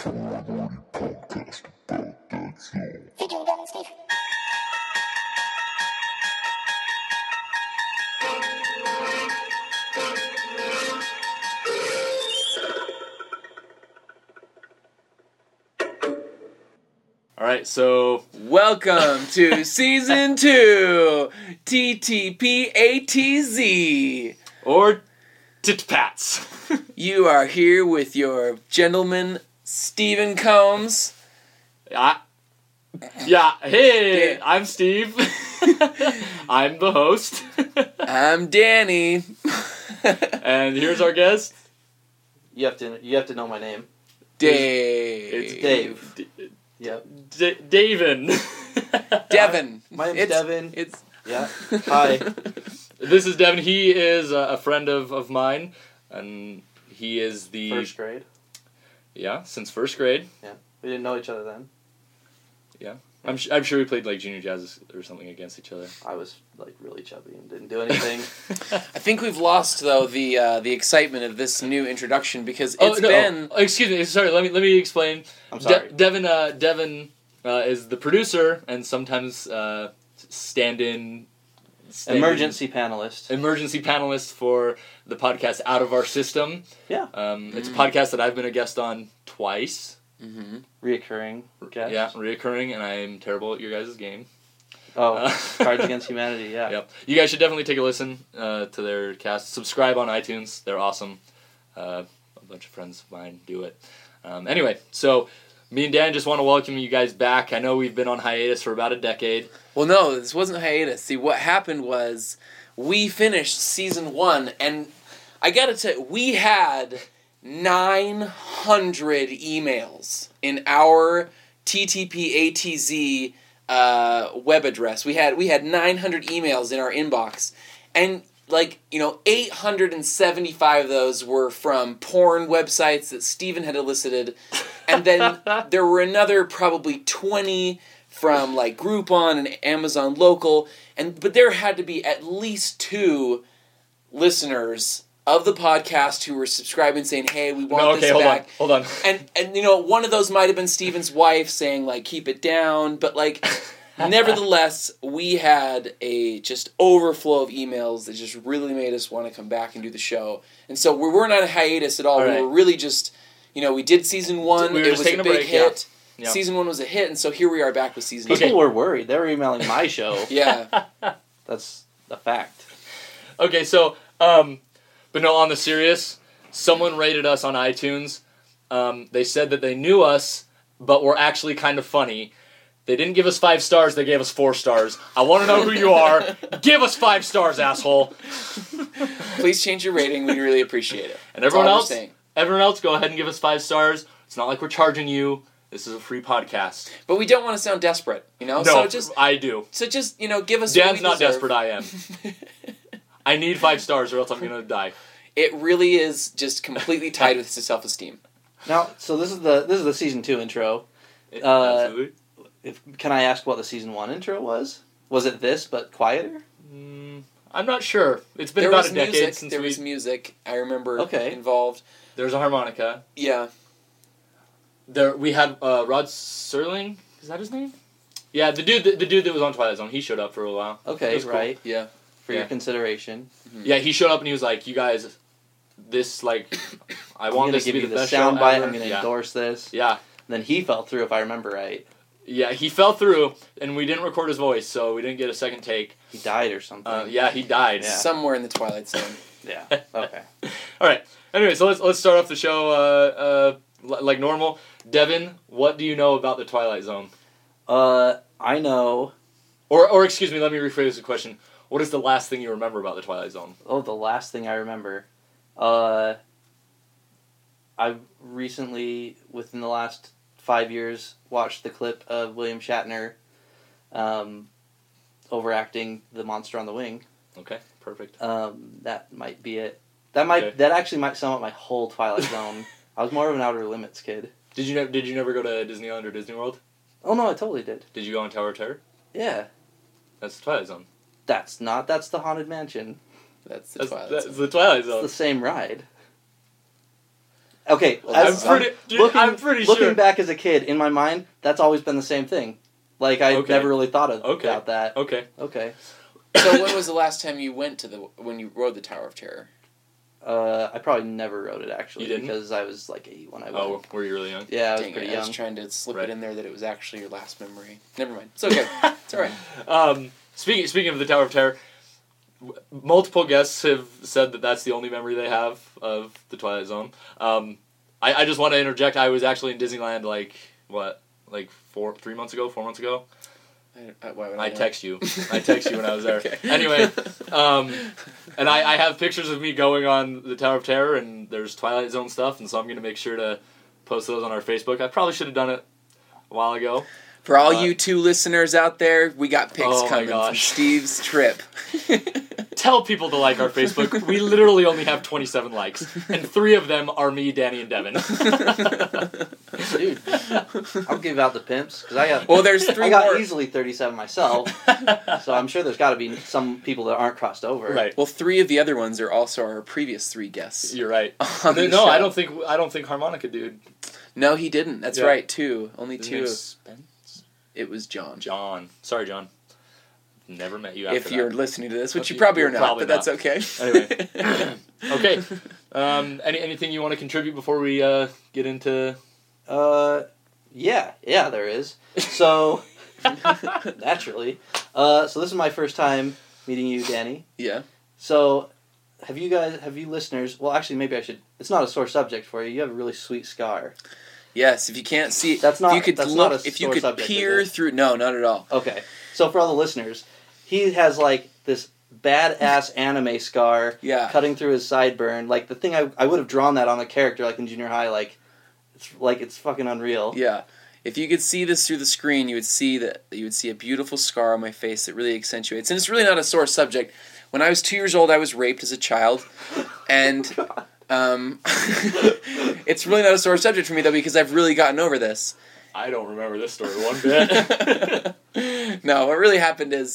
podcast about that zone. Featuring Dan and Steve. All right, so welcome to season 2, TTPATZ. Or Titpats. You are here with your gentleman, Stephen Combs. Yeah, hey, I'm Steve. I'm the host. I'm Danny. And here's our guest. You have to know my name. Dave. It's Dave. Yep. Davin. Devin. My name's Devin. It's Yeah. Hi. This is Devin. He is a friend of mine, and he is the First grade. Yeah, since first grade. Yeah. We didn't know each other then. Yeah. I'm sure we played like junior jazz or something against each other. I was like really chubby and didn't do anything. I think we've lost though the excitement of this new introduction because it's been. Oh, excuse me. Sorry. Let me explain. I'm sorry. Devin is the producer and sometimes stand-in Emergency panelist for the podcast Out of Our System. Yeah. It's a podcast that I've been a guest on twice. Mm-hmm. Reoccurring guest. Yeah, reoccurring, and I'm terrible at your guys' game. Oh, Cards Against Humanity, yeah. Yep. You guys should definitely take a listen to their cast. Subscribe on iTunes. They're awesome. A bunch of friends of mine do it. Anyway, so me and Dan just want to welcome you guys back. I know we've been on hiatus for about a decade. Well, no, this wasn't hiatus. See, what happened was we finished season 1, and I gotta tell you, we had 900 emails in our TTPATZ web address. We had 900 emails in our inbox, and 875 of those were from porn websites that Steven had elicited, and then there were another probably 20 from Groupon and Amazon Local, but there had to be at least 2 listeners of the podcast who were subscribing saying, hey, we want this back. Hold on. And one of those might have been Steven's wife saying, keep it down, but nevertheless, we had a just overflow of emails that just really made us want to come back and do the show. And so we weren't on a hiatus at all. All right. We were really just, we did season 1. We were it just was taking a a big break, hit. Yeah. Season 1 was a hit, and so here we are back with season 2. People were worried. They were emailing my show. Yeah. That's a fact. Okay, so, but no, on the serious, someone rated us on iTunes. They said that they knew us, but were actually kind of funny. They didn't give us 5 stars, they gave us 4 stars. I want to know who you are. Give us 5 stars, asshole. Please change your rating. We'd really appreciate it. And everyone That's all we're else, saying. go ahead and give us 5 stars. It's not like we're charging you. This is a free podcast. But we don't want to sound desperate, No, So just, I do. give us Dan's what we not deserve. desperate, I am. I need 5 stars or else I'm going to die. It really is just completely tied with his self-esteem. Now, so this is the season 2 intro. Absolutely. Can I ask what the season 1 intro was? Was it this, but quieter? I'm not sure. It's been There about was a decade music. since There was music. I remember involved. There's a harmonica. Yeah. We had Rod Serling. Is that his name? Yeah, the dude that was on Twilight Zone. He showed up for a while. Okay, cool. right. Yeah. For your consideration. Mm-hmm. Yeah, he showed up and he was like, "You guys, this I want this to be the best sound show bite. ever." I'm going to endorse this." Yeah. And then he fell through, if I remember right. Yeah, he fell through, and we didn't record his voice, so we didn't get a second take. He died or something. Yeah, he died. Yeah. Somewhere in the Twilight Zone. Yeah. Okay. All right. Anyway, so let's start off the show like normal. Devin, what do you know about the Twilight Zone? I know. Or excuse me, let me rephrase the question. What is the last thing you remember about the Twilight Zone? Oh, the last thing I remember. I've recently, within the last 5 years, watched the clip of William Shatner overacting the monster on the wing. Okay, perfect. That might be it. That actually might sum up my whole Twilight Zone. I was more of an Outer Limits kid. Did you never go to Disneyland or Disney World? Oh no, I totally did. Did you go on Tower of Terror? Yeah. That's the Twilight Zone. That's the Haunted Mansion. That's the Twilight That's Zone. the Twilight Zone. It's the same ride. Okay, Well, as I'm pretty looking sure. back as a kid, in my mind, that's always been the same thing. Like, I Okay. never really thought Okay. about that. Okay. Okay. So when was the last time you went to when you rode the Tower of Terror? I probably never wrote it, actually, You didn't? because I was like 8 when I went. Oh, were you really young? Yeah, I was Dang pretty it, I was young. trying to slip Right. it in there that it was actually your last memory. Never mind. It's okay. It's alright. Speaking of the Tower of Terror, multiple guests have said that that's the only memory they have of the Twilight Zone. I just want to interject. I was actually in Disneyland like 4 months ago. Why would I know? text you. I text you when I was there. Okay. Anyway, and I have pictures of me going on the Tower of Terror, and there's Twilight Zone stuff, and so I'm going to make sure to post those on our Facebook. I probably should have done it a while ago. For all you 2 listeners out there, we got pics Oh my coming from gosh. Steve's trip. Tell people to like our Facebook. We literally only have 27 likes, and 3 of them are me, Danny, and Devin. Dude, I'll give out the pimps, because I got... Well, there's 3 I got more. easily 37 myself, so I'm sure there's got to be some people that aren't crossed over. Right. Well, 3 of the other ones are also our previous 3 guests. You're right. On the No, show. I don't think Harmonica dude. No, he didn't. That's Yeah. right. 2. Only His 2. name's Spence? It was John. John. Sorry, John. Never met you after If you're that. listening to this, which you Okay, probably are you're not, probably but that's not. okay. Anyway. Okay. Anything you want to contribute before we get into... Yeah, there is. So, naturally. So this is my first time meeting you, Danny. Yeah. So, have you listeners, well actually maybe I should, it's not a sore subject for you, you have a really sweet scar. Yes, if you can't see, That's not- if you could that's look, not a if you sore could subject, peer is it? through, no, not at all. Okay, so for all the listeners, he has like this badass anime scar Yeah. cutting through his sideburn. Like the thing I would have drawn that on a character like in junior high, it's fucking unreal. Yeah. If you could see this through the screen, you would see a beautiful scar on my face that really accentuates. And it's really not a sore subject. When I was 2 years old, I was raped as a child, and it's really not a sore subject for me though because I've really gotten over this. I don't remember this story one bit. No, what really happened is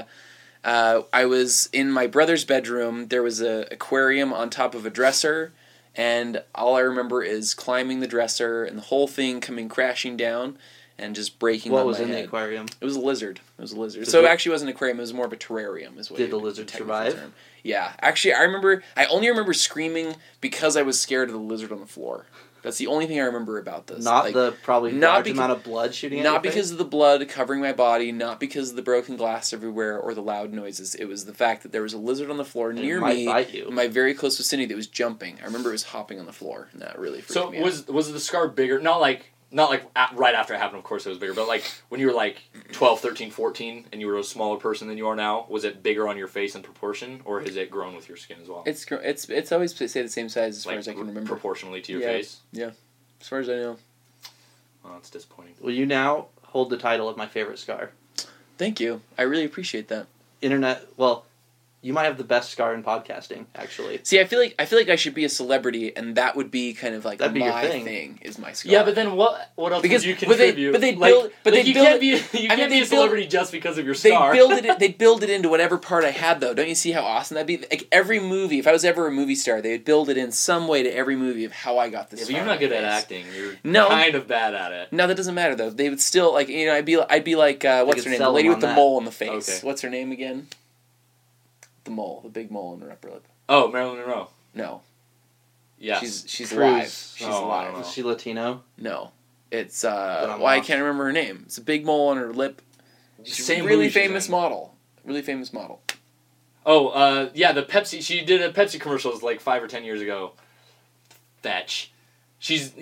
I was in my brother's bedroom. There was an aquarium on top of a dresser, and all I remember is climbing the dresser and the whole thing coming crashing down and just breaking What on was my in the head. aquarium? It was a lizard. Did So it the- actually wasn't an aquarium. It was more of a terrarium. Is what Did you the would- lizard technical survive? term. Yeah. Actually, I only remember screaming because I was scared of the lizard on the floor. That's the only thing I remember about this. Not Like, the probably not large beca- amount of blood shooting at not your because face? of the blood covering my body, not because of the broken glass everywhere or the loud noises. It was the fact that there was a lizard on the floor It near might me, bite you. in my very close vicinity, that was jumping. I remember it was hopping on the floor, and that really freaked So me out. was the scar bigger? Not like right after it happened, of course it was bigger, but like when you were like 12, 13, 14 and you were a smaller person than you are now, was it bigger on your face in proportion or has it grown with your skin as well? It's always stay the same size as far Like as I can remember. proportionally to your Yeah. face? As far as I know. Oh, that's disappointing. Will you now hold the title of my favorite scar? Thank you. I really appreciate that. Well, you might have the best scar in podcasting, actually. See, I feel like I should be a celebrity, and that would be kind of like That'd be your my thing. is my scar. Yeah, but then what else Because- would you but they- contribute? but they Like- build- but like they you build- can't be I mean, a they celebrity just because of your They scar. build it into whatever part I had, though. Don't you see how awesome that'd be? Like every movie, if I was ever a movie star, they would build it in some way to every movie of how I got this. Yeah, but scar you're on not my good at face. acting. You're No. kind of bad at it. No, that doesn't matter though. They would still like I'd be like what's could her name? The sell lady them with the on that. mole on the face. Okay. What's her name again? The mole, the big mole in her upper lip. Oh, Marilyn Monroe. No, Yes. she's Cruz. alive. She's Oh, I alive. don't know. Is she Latino? No, it's I'm I lost. can't remember her name. It's a big mole on her lip. She's Same a really movie she's famous in. model. Really famous model. Oh, yeah, the Pepsi. She did a Pepsi commercials like 5 or 10 years ago. Fetch. She's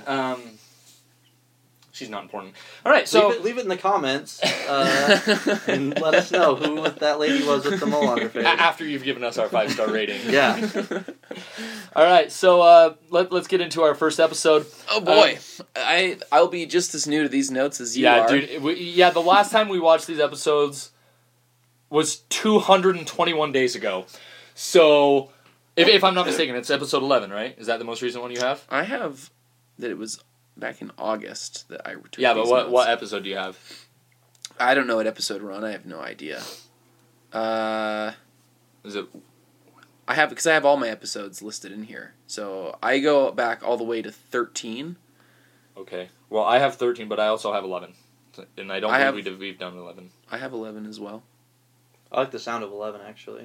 she's not important. All right, so leave it in the comments and let us know who that lady was with the mole on her face. after you've given us our 5-star rating. Yeah. All right, so let's get into our first episode. Oh boy, I'll be just as new to these notes as you are. Dude. The last time we watched these episodes was 221 days ago. So, if I'm not mistaken, it's episode 11, right? Is that the most recent one you have? I have that it was back in August that I took Yeah, but these what notes. episode do you have? I don't know what episode we're on. I have no idea. Is it I have all my episodes listed in here. So I go back all the way to 13. Okay. Well, I have 13, but I also have 11. And I don't believe we've done 11. I have 11 as well. I like the sound of 11, actually.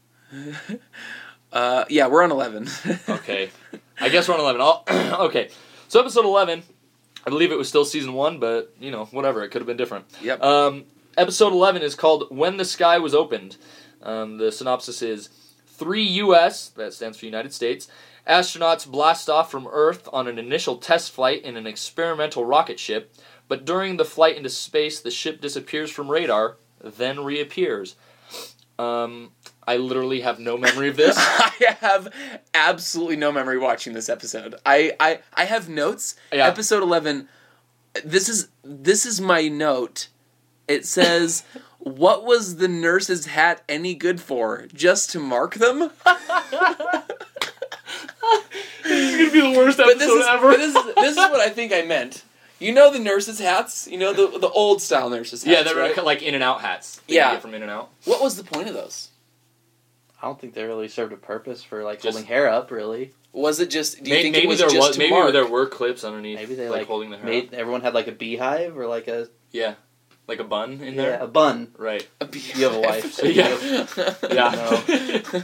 Yeah, we're on 11. Okay. I guess we're on 11. Okay. So episode 11, I believe it was still season 1, but, whatever. It could have been different. Yep. Episode 11 is called When the Sky Was Opened. The synopsis is 3 U.S., that stands for United States, astronauts blast off from Earth on an initial test flight in an experimental rocket ship, but during the flight into space, the ship disappears from radar, then reappears. I literally have no memory of this. I have absolutely no memory watching this episode. I have notes. Yeah. Episode 11. This is my note. It says, "What was the nurse's hat any good for? Just to mark them?" This is gonna be the worst episode ever. But this is what I think I meant. You know the nurses' hats? You know the old style nurses' hats, Yeah, they were right? like In-N-Out hats. That Yeah. you get from In-N-Out. What was the point of those? I don't think they really served a purpose for Just- holding hair up. Really, Was it just? Do you think Maybe it was there just to maybe mark? there were clips underneath. maybe they holding the hair. made up. everyone had like a beehive or like a Like a bun in there. a bun. Right. You have a wife, so you Yeah. have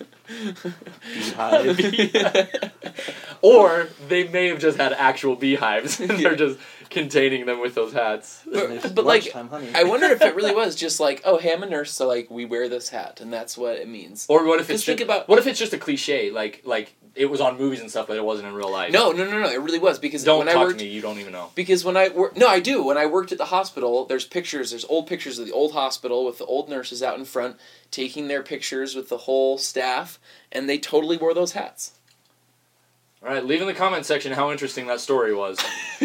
beehive. Or they may have just had actual beehives and they're just containing them with those hats. And it's But, like, lunchtime honey. I wonder if it really was just like, oh, hey, I'm a nurse, so like we wear this hat, and that's what it means. Or what if Just think about- what if it's just a cliche, like it was on movies and stuff, but it wasn't in real life? No, it really was because Don't when talk I worked, to me. You don't even know. because when I worked, no, I do. When I worked at the hospital, there's old pictures of the old hospital with the old nurses out in front taking their pictures with the whole staff, and they totally wore those hats. All right, leave in the comment section how interesting that story was.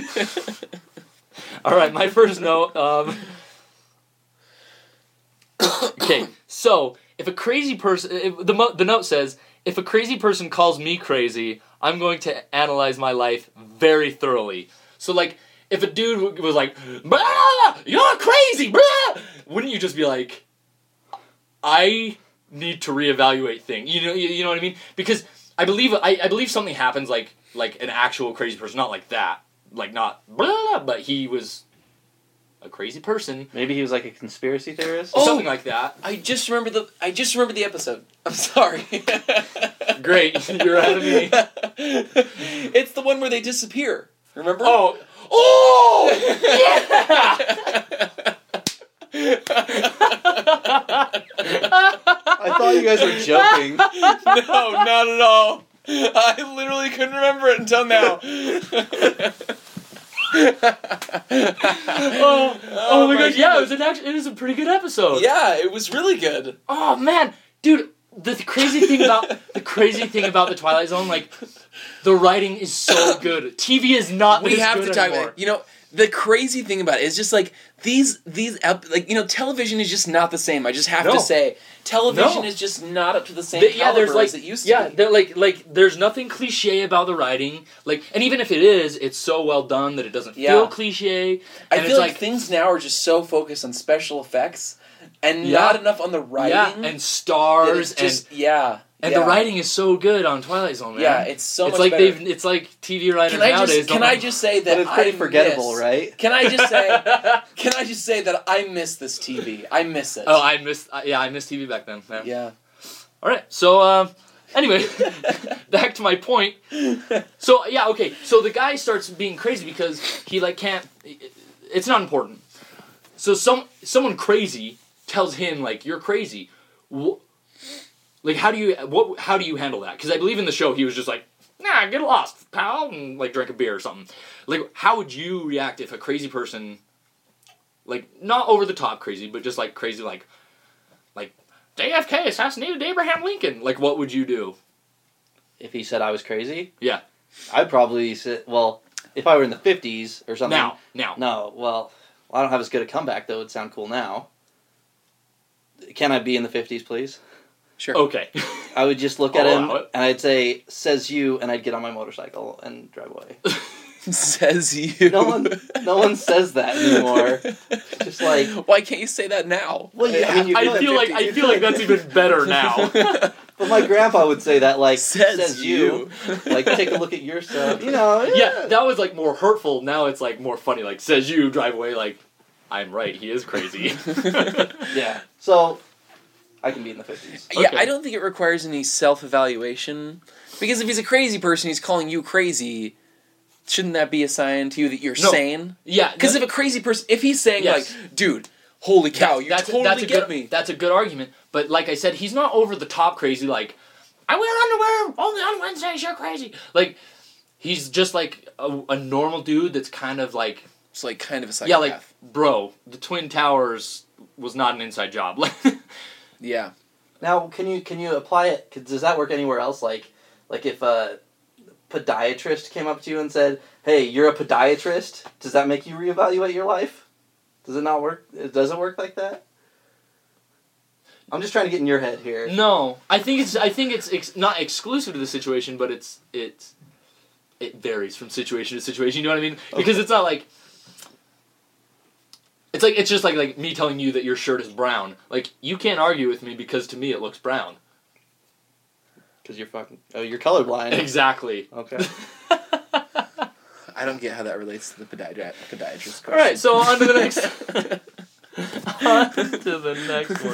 All right, my first note. Okay, so if a crazy person, the note says, if a crazy person calls me crazy, I'm going to analyze my life very thoroughly. So, like, if a dude was like, "Blah, you're crazy, blah," wouldn't you just be like, I need to reevaluate things? You know what I mean? Because I believe something happens like an actual crazy person, not like that, like not blah, but he was a crazy person. Maybe he was like a conspiracy theorist. Oh! Something like that. I just remembered the episode. I'm sorry. Great, you're ahead of me. It's the one where they disappear. Remember? Oh, yeah! I thought you guys were joking. No, not at all. I literally couldn't remember it until now. Oh my gosh! Yeah, it was a pretty good episode. Yeah, it was really good. Oh man, dude, the crazy thing about the Twilight Zone, like, the writing is so good. TV is not. We this have good to talk anymore. about it. The crazy thing about it is just like television is just not the same. I just have to say, television is just not up to the same caliber as it used to be. Yeah, they're there's nothing cliche about the writing. Like, and even if it is, it's so well done that it doesn't feel cliche. I And feel it's like things now are just so focused on special effects and not enough on the writing. and stars and the writing is so good on Twilight Zone, man. Yeah, it's so it's much like better. It's like TV writers nowadays. Can I just say that But it's pretty forgettable, right? Can I just say that I miss this TV? I miss it. Oh, I missed TV back then. Yeah. All right, so anyway, back to my point. So yeah, okay. So the guy starts being crazy because he can't. It's not important. So someone crazy tells him you're crazy. How do you handle that? Because I believe in the show he was just like, nah, get lost, pal, and drink a beer or something. How would you react if a crazy person, not over the top crazy, but just crazy, like JFK assassinated Abraham Lincoln? What would you do? If he said I was crazy? Yeah. I'd probably say, well, if I were in the 50s or something. Now. No, well, I don't have as good a comeback, though. It'd sound cool now. Can I be in the 50s, please? Sure. Okay. I would just look at him, allow it. and I'd say, says you, and I'd get on my motorcycle and drive away. Says you. No one says that anymore. Just why can't you say that now? Well, yeah, I feel like that's even better now. But my grandpa would say that, like, Says you. Like, take a look at your stuff. You know, Yeah, that was like more hurtful. Now it's like more funny. Like, says you, drive away. Like, I'm right. He is crazy. Yeah. So, I can be in the 50s. Yeah, Okay. I don't think it requires any self-evaluation. Because if he's a crazy person, he's calling you crazy. Shouldn't that be a sign to you that you're No. sane? Yeah, Because if a crazy person, if he's saying Yes. like, dude, holy cow, you totally that's a get good, me. That's a good argument. But like I said, he's not over the top crazy. Like, I wear underwear only on Wednesdays. You're crazy. Like, he's just like a normal dude that's kind of like, It's like kind of a yeah, psychopath. like, bro, the Twin Towers was not an inside job. Like, Yeah. Now, can you apply it? Does that work anywhere else? Like if a podiatrist came up to you and said, "Hey, you're a podiatrist," does that make you reevaluate your life? Does it not work? Does it work like that? I'm just trying to get in your head here. no, I think it's not exclusive to the situation, but it varies from situation to situation. You know what I mean? Because it's not like. It's just like me telling you that your shirt is brown. Like, you can't argue with me because to me it looks brown. Because you're you're colorblind. Exactly. Okay. I don't get how that relates to the podiatrist question. All right, so on to the next. On to the next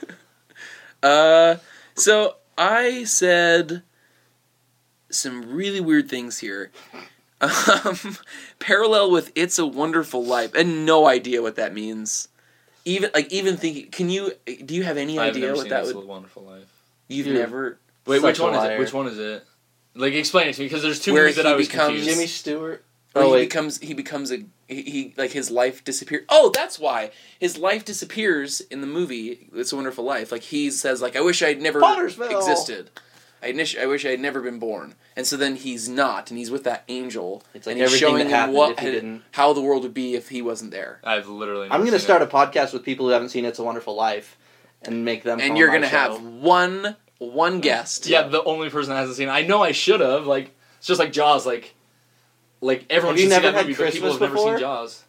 one. So I said some really weird things here. Parallel with "It's a Wonderful Life," and no idea what that means. Even thinking, do you have any I've idea never what seen that It's would? a Wonderful Life. You've Dude. never. Wait, which Such a one is liar. it? Which one is it? Like, explain it to me, because there's two Where movies that he I was becomes- confused. Jimmy Stewart. Or Oh he wait. becomes he like his life disappears. Oh, that's why his life disappears in the movie "It's a Wonderful Life." Like he says, like, "I wish I'd never Pottersville. existed. I wish I had never been born." And so then he's not, and he's with that angel, It's like and he's everything showing that him happened if he didn't. how the world would be if he wasn't there. I've literally I'm never gonna seen start it. a podcast with people who haven't seen "It's a Wonderful Life," and make them. And come you're on my gonna have show. one guest. Yeah, the only person that hasn't seen it. I know I should have. Like, it's just like Jaws. Like everyone Have you should see never that had movie, but people Christmas have never before? seen Jaws.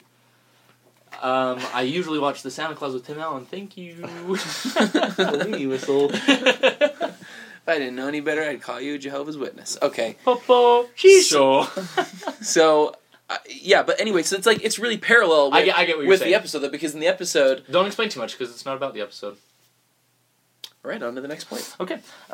I usually watch the Santa Claus with Tim Allen. Thank you. The weenie whistle. If I didn't know any better, I'd call you a Jehovah's Witness. Okay. So, So, yeah, but anyway, so it's really parallel with, I get what you're with saying. the episode, though, because in the episode... Don't explain too much because it's not about the episode. Right, on to the next point. Okay.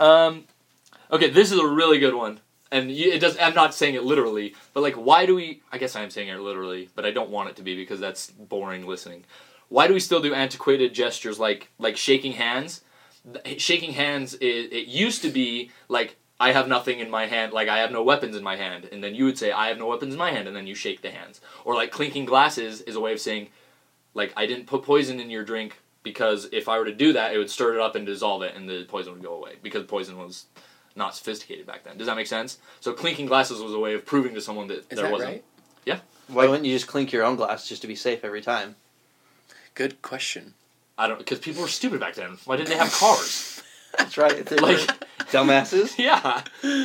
Okay, this is a really good one. And it does. I'm not saying it literally, but like, why do we? I guess I am saying it literally, but I don't want it to be because that's boring listening. Why do we still do antiquated gestures like shaking hands? Shaking hands. It used to be like, I have nothing in my hand, like I have no weapons in my hand, and then you would say, I have no weapons in my hand, and then you shake the hands. Or like clinking glasses is a way of saying, like, I didn't put poison in your drink because if I were to do that, it would stir it up and dissolve it, and the poison would go away because poison was not sophisticated back then. Does that make sense? So clinking glasses was a way of proving to someone that Is there that wasn't. right? Yeah. Why wouldn't you just clink your own glass just to be safe every time? Good question. I don't, because people were stupid back then. Why didn't they have cars? That's right. They Like, were dumbasses. yeah.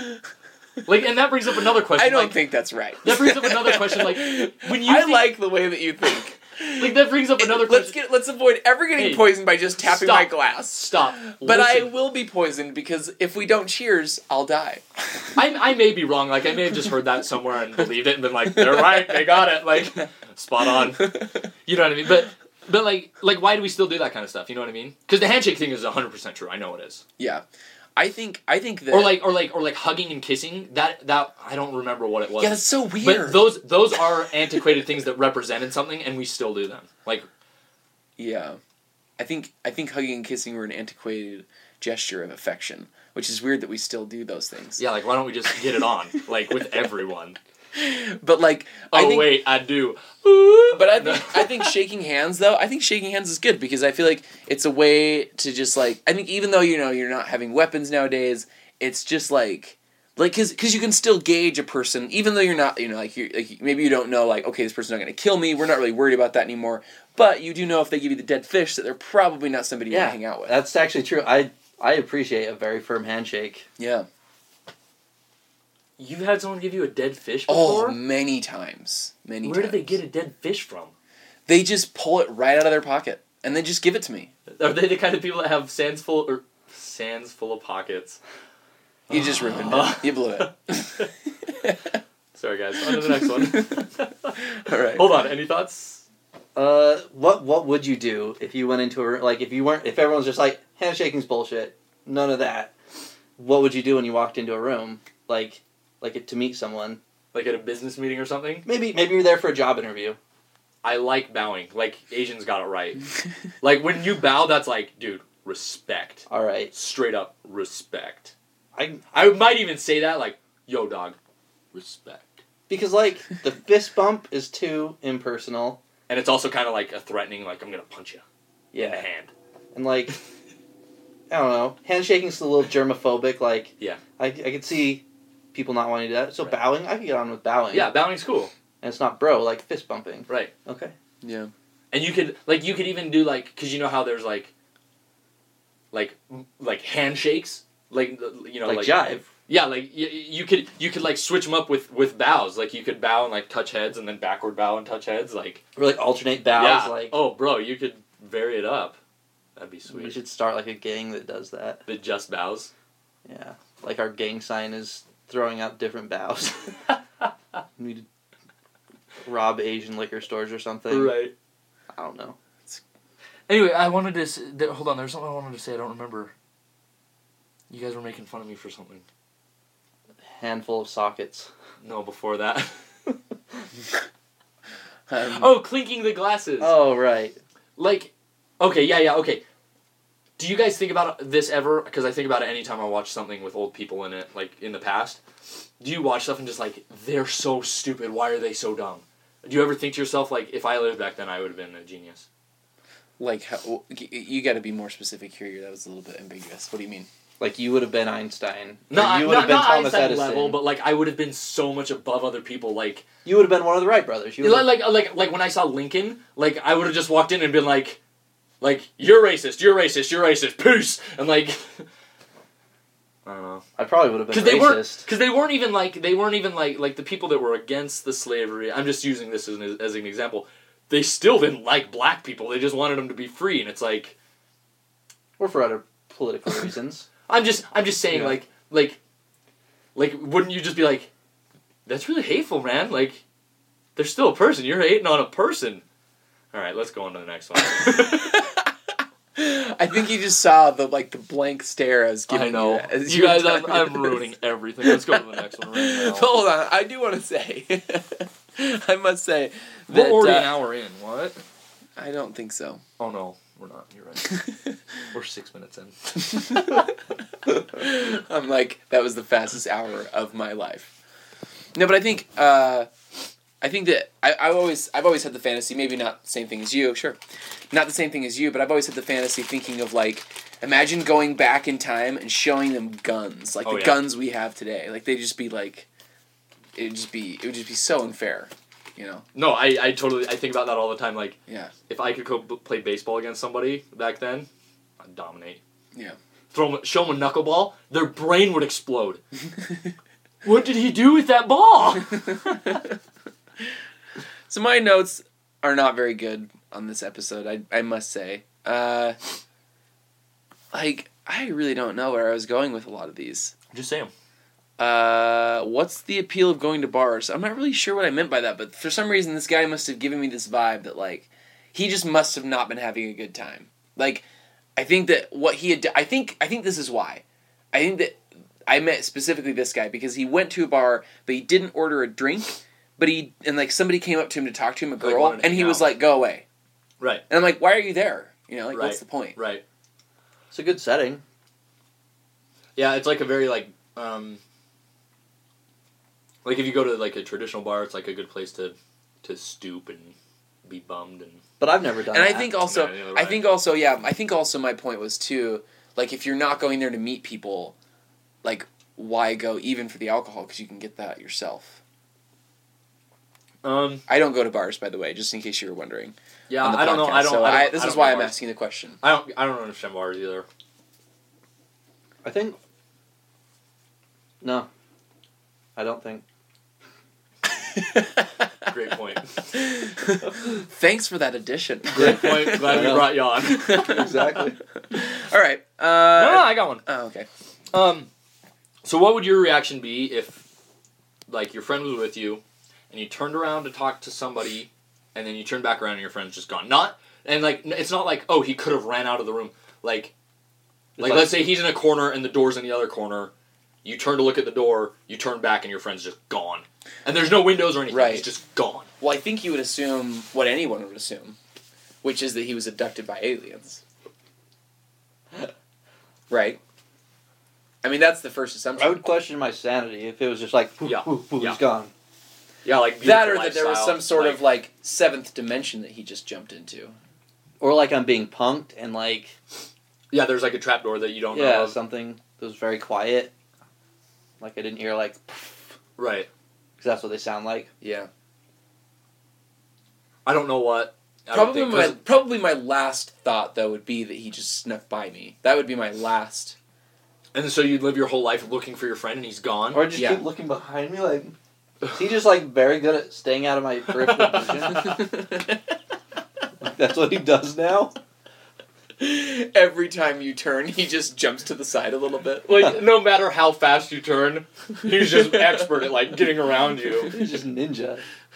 Like, and that brings up another question. I don't like, think that's right. That brings up another question. Like, when you I think, like the way that you think. like, that brings up another question. Let's avoid ever getting Hey, poisoned by just tapping stop. my glass. Stop. But I Listen. will be poisoned because if we don't cheers, I'll die. I may be wrong. Like, I may have just heard that somewhere and believed it and been like, they're right, they got it. Like, spot on. You know what I mean? But like, why do we still do that kind of stuff? You know what I mean? Because the handshake thing is 100% true. I know it is. Yeah, I think that. Or like hugging and kissing. That I don't remember what it was. Yeah, that's so weird. But those are antiquated things that represented something, and we still do them. Like, Yeah, I think hugging and kissing were an antiquated gesture of affection, which is weird that we still do those things. yeah, like why don't we just get it on, like with everyone? But like, Wait, I do. But I think shaking hands though. I think shaking hands is good because I feel like it's a way to just like. I think even though you're not having weapons nowadays, it's just like because you can still gauge a person even though you're not maybe you don't know like, okay, this person's not going to kill me. We're not really worried about that anymore. But you do know if they give you the dead fish that they're probably not somebody you want to hang out with. That's actually true. I appreciate a very firm handshake. Yeah. You've had someone give you a dead fish Oh, before? many times. Many Where times. did they get a dead fish from? They just pull it right out of their pocket and then just give it to me. Are they the kind of people that have Sands full of pockets. You just ruined it. You blew it. Sorry, guys. On to the next one. All right. Hold on. Any thoughts? What would you do if you went into a room, like if everyone's just like handshaking's bullshit, none of that? What would you do when you walked into a room, like to meet someone? Like at a business meeting or something? Maybe you're there for a job interview. I like bowing. Like, Asians got it right. Like, when you bow, that's like, dude, respect. All right. Straight up respect. I might even say that, like, yo, dog, respect. Because like the fist bump is too impersonal. And it's also kind of like a threatening, like, I'm going to punch you in the hand. And like, I don't know, handshaking's a little germophobic. Like, Yeah. I could see people not wanting to do that. So Right. bowing, I could get on with bowing. Yeah, bowing's cool. And it's not bro, like fist bumping. Right. Okay. Yeah. And you could even do, like, because you know how there's, like handshakes? Like, you know, Like jive. Yeah, like, you could like, switch them up with bows. Like, you could bow and, like, touch heads, and then backward bow and touch heads, like... Or like alternate bows. Yeah. Like, Oh, bro, you could vary it up. That'd be sweet. we should start like a gang that does that. The just bows. Yeah. Like our gang sign is throwing out different bows. We need to rob Asian liquor stores or something. Right. I don't know. Anyway, I wanted to... hold on, there's something I wanted to say. I don't remember. You guys were making fun of me for something. Handful of sockets. No, before that. Um, Oh, clinking the glasses. Oh, right. Like, okay, yeah, okay. Do you guys think about this ever? Because I think about it anytime I watch something with old people in it, like, in the past. Do you watch stuff and just, like, they're so stupid, why are they so dumb? Do you ever think to yourself, like, if I lived back then, I would have been a genius? Like, how, you got to be more specific here. That was a little bit ambiguous. What do you mean? Like you would have been Einstein. No, you would have been not Thomas Einstein Edison. level, but, like, I would have been so much above other people, like... You would have been one of the Wright brothers. You would have... Like when I saw Lincoln, like, I would have just walked in and been like, you're racist, you're racist, peace! And, like... I don't know. I probably would have been Because racist. they weren't even like the people that were against the slavery. I'm just using this as an example. They still didn't like black people. They just wanted them to be free, and it's like Or for other political reasons. I'm just saying Yeah. like wouldn't you just be like, that's really hateful, man? Like, they're still a person. You're hating on a person. All right, let's go on to the next one. I think you just saw the blank stare I was giving I know. you. as You were guys, talking I'm about ruining this. everything. Let's go to the next one right now. But hold on, I do want to say, I must say We're that already an hour in. What? I don't think so. Oh no, we're not. You're right. We're 6 minutes in. I'm like, that was the fastest hour of my life. No, but I think that I've always had the fantasy, maybe not the same thing as you, sure, not the same thing as you, but I've always had the fantasy thinking of like, imagine going back in time and showing them guns, like Oh, the yeah. guns we have today, like they'd just be like, it would just be so unfair, you know? No, I think about that all the time. Like, Yeah, if I could go play baseball against somebody back then, I'd dominate. yeah. Show them a knuckleball, their brain would explode. What did he do with that ball? So my notes are not very good on this episode, I must say. Like, I really don't know where I was going with a lot of these. Just say them. What's the appeal of going to bars? I'm not really sure what I meant by that, but for some reason this guy must have given me this vibe that, like, he just must have not been having a good time. Like, I think that what he had... I think this is why. I think that I met specifically this guy because he went to a bar, but he didn't order a drink, but somebody came up to him to talk to him, a Like, girl, wanted to and he hang was out. like, go away. Right. And I'm like, why are you there? You know, like, Right. what's the point? Right. It's a good setting. Yeah, it's like a very, like if you go to, like, a traditional bar, it's, like, a good place to stoop and be bummed and... But I've never done And that. I think also, Yeah, you're I right. think also my point was too, like, if you're not going there to meet people, like, why go even for the alcohol? Because you can get that yourself. I don't go to bars, by the way, just in case you were wondering. Yeah, on the I don't know. podcast. I don't. So I don't this I is don't why know I'm bars. asking the question. I don't understand bars either. I think... No. I don't think. Great point. Thanks for that addition. Great point. Glad we brought you on. Exactly. All right. No, I got one. Oh, okay. So what would your reaction be if, like, your friend was with you, and you turned around to talk to somebody, and then you turn back around and your friend's just gone? It's not like, oh, he could have ran out of the room. Like, let's say he's in a corner and the door's in the other corner. You turn to look at the door, you turn back, and your friend's just gone. And there's no windows or anything. Right. He's just gone. Well, I think you would assume what anyone would assume, which is that he was abducted by aliens. Right? I mean, that's the first assumption. I would question my sanity if it was just like, poof, Yeah. poof, poof, Yeah. he's gone. Yeah, like That or Beautiful that there was Lifestyle, some sort of, like, seventh dimension that he just jumped into. Or like I'm being punked and like, Yeah, there's like a trapdoor that you don't know yeah, of. something that was very quiet. Like I didn't hear like, Right. because that's what they sound like. Yeah. I don't know what. I don't think- 'cause- Probably my last thought, though, would be that he just snuck by me. That would be my last... And so you'd live your whole life looking for your friend and he's gone? Or just Yeah. keep looking behind me like, is he just like very good at staying out of my peripheral vision? That's what he does now? Every time you turn, he just jumps to the side a little bit. Like, no matter how fast you turn, he's just expert at, like, getting around you. He's just ninja.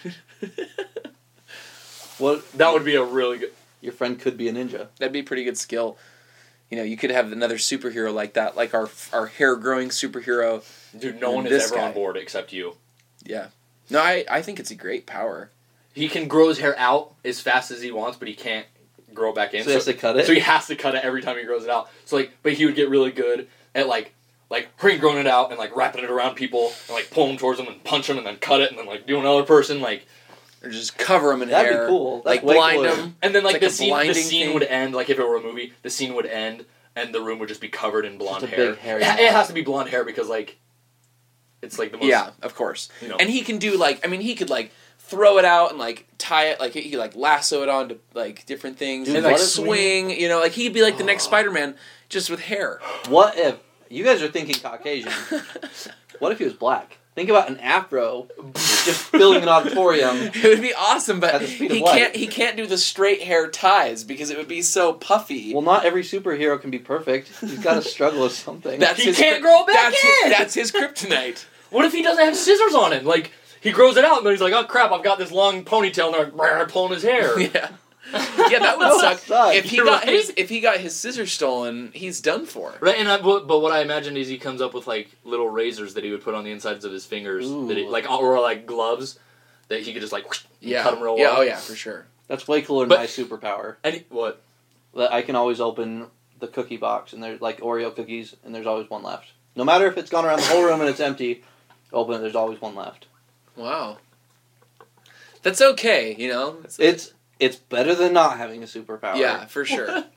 What? That would be a really good... Your friend could be a ninja. That'd be a pretty good skill. You know, you could have another superhero like that, like our hair-growing superhero. Dude, no one is This ever guy. on board except you. Yeah. No, I think it's a great power. He can grow his hair out as fast as he wants, but he can't grow back in. So he has to cut it? So he has to cut it every time he grows it out. So, like, but he would get really good at, like growing it out and, like, wrapping it around people and, like, pulling them towards them and punch them and then cut it and then, like, do another person, like... Or just cover him in That'd be hair. cool. That's Like, way blind cooler. him. And then, like, It's like a the blinding scene thing. would end, like, if it were a movie, the scene would end and the room would just be covered in blonde Just a hair. big hairy It has to be blonde hair because, like, it's, like, the most... Yeah, of course. You know. And he can do, like, I mean, he could, like, throw it out and, like, tie it, like, he could, like, lasso it onto, like, different things. Dude, and, like, what if swing, you know, like, he'd be like the next Spider-Man, just with hair. What if... You guys are thinking Caucasian. What if he was black? Think about an afro just filling an auditorium. It would be awesome, but At the speed of he light. can't do the straight hair ties because it would be so puffy. Well, not every superhero can be perfect. He's got to struggle with something. That's He his can't grow it back in! That's his kryptonite. What if he doesn't have scissors on him? Like, he grows it out and then he's like, oh, crap, I've got this long ponytail and they're like, pulling his hair. Yeah. Yeah, that would That would suck. suck. If he You're got right. if he got his scissors stolen, he's done for. Right, but what I imagined is he comes up with, like, little razors that he would put on the insides of his fingers, that he, Ooh. like, or, like, gloves, that he could just, like, Yeah. cut them real Yeah, well. oh yeah, for sure. That's way cooler than But- my superpower. What? That I can always open the cookie box, and there's like Oreo cookies, and there's always one left. No matter if it's gone around the whole room and it's empty, open it, there's always one left. Wow. That's okay, you know? It's better than not having a superpower. Yeah, for sure.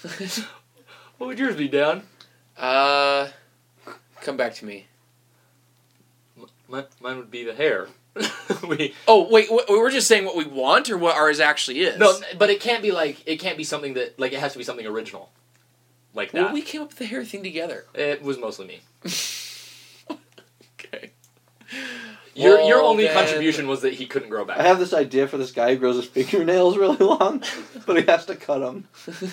What would yours be, Dan? Come back to me. Mine would be the hair. Oh, wait, we were just saying what we want or what ours actually is? No, but it can't be something that, like, it has to be something original. Like that. Well, we came up with the hair thing together. It was mostly me. Okay. Your Well, only then- contribution was that he couldn't grow back. I have this idea for this guy who grows his fingernails really long, but he has to cut them.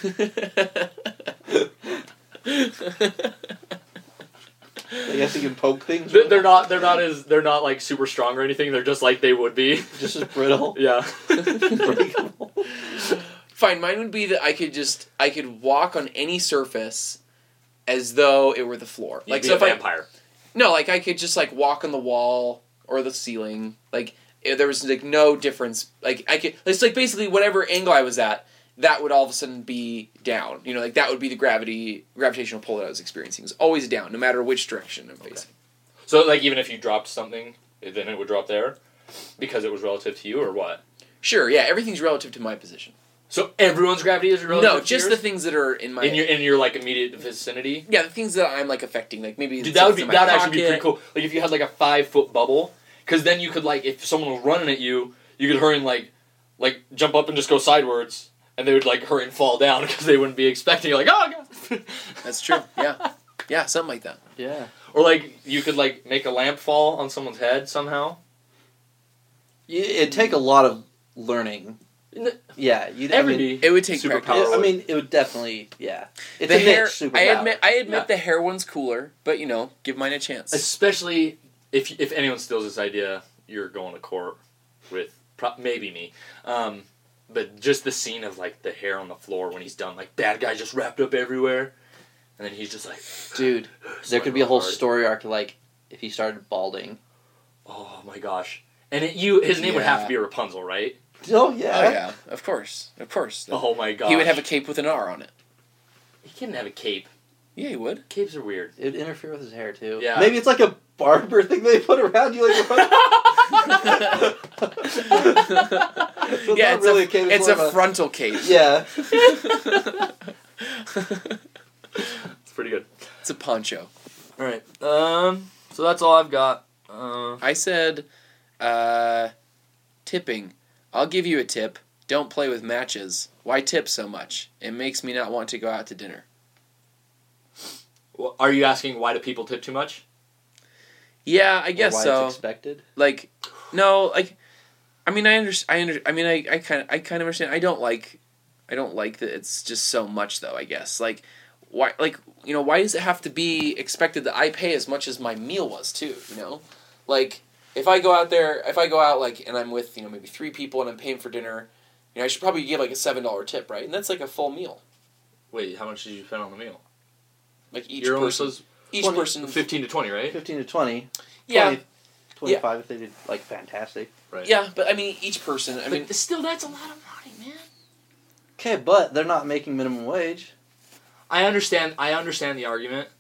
I guess he can poke things. They're not like super strong or anything. They're just like they would be. Just as brittle. Yeah. Breakable. Fine, mine would be that I could walk on any surface as though it were the floor. You'd Like be so a if I vampire. No, like I could just like walk on the wall or the ceiling. Like if there was like no difference. Like I could. It's like basically whatever angle I was at, that would all of a sudden be down. You know, like that would be the gravitational pull that I was experiencing. It's always down, no matter which direction I'm facing. So like even if you dropped something, then it would drop there, because it was relative to you, or what? Sure, yeah, everything's relative to my position. So everyone's gravity is relative. No, to just yours? the things that are in my in your like immediate vicinity. yeah, the things that I'm like affecting. Like maybe Dude, the that would things be in my that would actually be pocket. pretty cool. Like if you had like a 5-foot bubble, because then you could like if someone was running at you, you could hurry and like jump up and just go sideways, and they would like hurry and fall down because they wouldn't be expecting. You're like, oh God. That's true. Yeah, yeah, something like that. Yeah. Or like you could like make a lamp fall on someone's head somehow. It'd take a lot of learning. Yeah, you'd. It would take super practice. power. It would definitely. Yeah, it's The a hair. niche superpower. I admit Yeah. the hair one's cooler, but give mine a chance. Especially if anyone steals this idea, you're going to court with maybe me. But just the scene of like the hair on the floor when he's done, like bad guy just wrapped up everywhere, and then he's just like, Dude, there could be a whole story arc to like if he started balding. oh my gosh, and his name would have Yeah. to be Rapunzel, right? Oh yeah. Oh yeah, of course. Oh my gosh, He would have a cape with an R on it. He couldn't have a cape. Yeah, he would. Capes are weird. It'd interfere with his hair too. Yeah. Maybe it's like a barber thing they put around you, like. So Yeah, not really a cape, it's more a of frontal cape. Yeah. It's pretty good. It's a poncho. All right. So that's all I've got. I said, tipping. I'll give you a tip. Don't play with matches. Why tip so much? It makes me not want to go out to dinner. Well, are you asking why do people tip too much? Yeah, I guess why so. It's expected. Like, no, like, I mean, I kind of understand. I don't like that it's just so much though. I guess like, why why does it have to be expected that I pay as much as my meal was too? Like if I go out like and I'm with maybe 3 people and I'm paying for dinner, I should probably give like a $7 tip, right? And that's like a full meal. Wait, how much did you spend on the meal? Like each You're only person. supposed Each 20 person. 15 to 20, right? 15 to 20. Yeah. 20, 25 if they did like fantastic. Right. Yeah, but I mean each person. I mean, But still, that's a lot of money, man. Okay, but they're not making minimum wage. I understand the argument,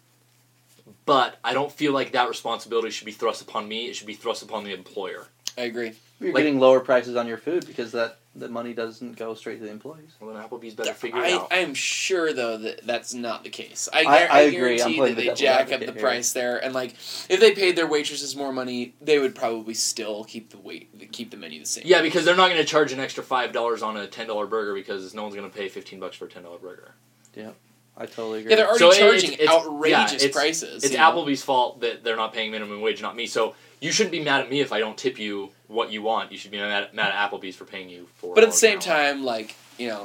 but I don't feel like that responsibility should be thrust upon me. It should be thrust upon the employer. I agree. You're Like- getting lower prices on your food because the money doesn't go straight to the employees. Well, then Applebee's better figure it out. I'm sure though that that's not the case. I agree. I'm guarantee playing that the they devil's jack up advocate the here. price there, and like if they paid their waitresses more money, they would probably still keep the menu the same. Yeah, because they're not going to charge an extra $5 on a $10 burger because no one's going to pay $15 for a $10 burger. I totally agree. Yeah, they're already So charging it's- outrageous it's- prices. It's you know? Applebee's fault that they're not paying minimum wage, not me. So you shouldn't be mad at me if I don't tip you what you want. You should be mad at Applebee's for paying you $4. But at the same an hour. time, like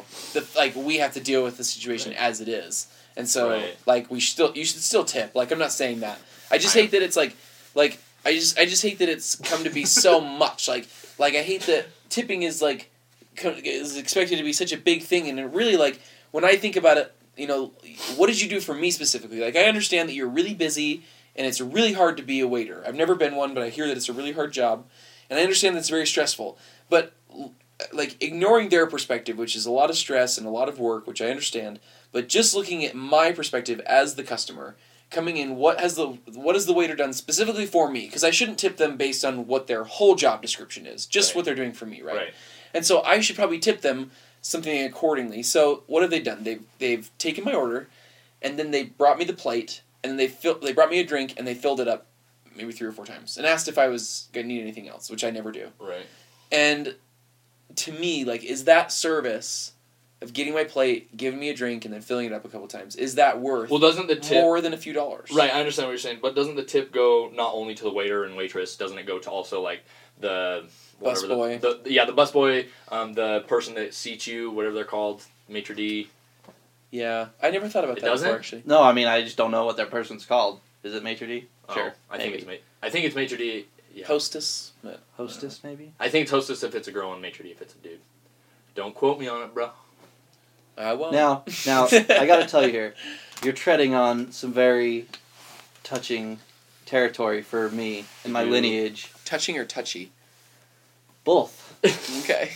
we have to deal with the situation as it is, and so Right. like you should still tip. Like I'm not saying that. I just I- hate that it's like I just hate that it's come to be so much. Like I hate that tipping is is expected to be such a big thing, and it really like when I think about it, what did you do for me specifically? Like I understand that you're really busy and it's really hard to be a waiter. I've never been one, but I hear that it's a really hard job, and I understand that it's very stressful. But like ignoring their perspective, which is a lot of stress and a lot of work, which I understand, but just looking at my perspective as the customer, coming in, what has the waiter done specifically for me? Because I shouldn't tip them based on what their whole job description is, just Right. what they're doing for me, right? Right. And so I should probably tip them something accordingly. So what have they done? They've taken my order, and then they brought me the plate, and then they brought me a drink, and they filled it up maybe 3 or 4 times, and asked if I was gonna need anything else, which I never do. Right. And to me, like, is that service of getting my plate, giving me a drink, and then filling it up a couple times, is that worth Well, doesn't the tip... more than a few dollars? Right, I understand what you're saying, but doesn't the tip go not only to the waiter and waitress, doesn't it go to also, like, the... Busboy. The busboy, the person that seats you, whatever they're called, maitre d'. Yeah, I never thought about It that doesn't? before, actually. No, I mean I just don't know what that person's called. Is it maitre d'? Sure. Oh, I think maybe. it's maitre d'. Yeah. Hostess. But Hostess maybe. I think it's hostess if it's a girl and maitre d' if it's a dude. Don't quote me on it, bro. I won't. Now I got to tell you here, you're treading on some very touching territory for me and my You- lineage. Touching or touchy? Both. Okay.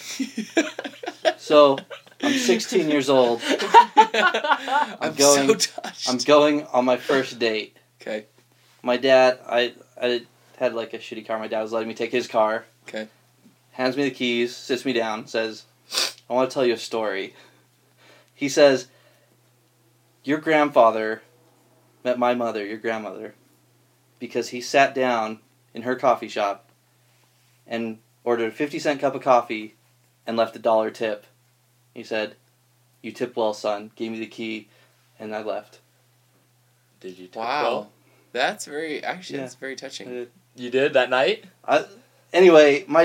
So I'm 16 years old. I'm going- so touched. I'm going on my first date. Okay. My dad, I had like a shitty car. My dad was letting me take his car. Okay. Hands me the keys, sits me down, says, I want to tell you a story. He says, your grandfather met my mother, your grandmother, because he sat down in her coffee shop and ordered a 50-cent cup of coffee and left $1 tip. He said, you tip well, son. Gave me the key, and I left. Did you tip Wow. well? That's very, actually, Yeah. that's very touching. You did that night? Anyway, my dad,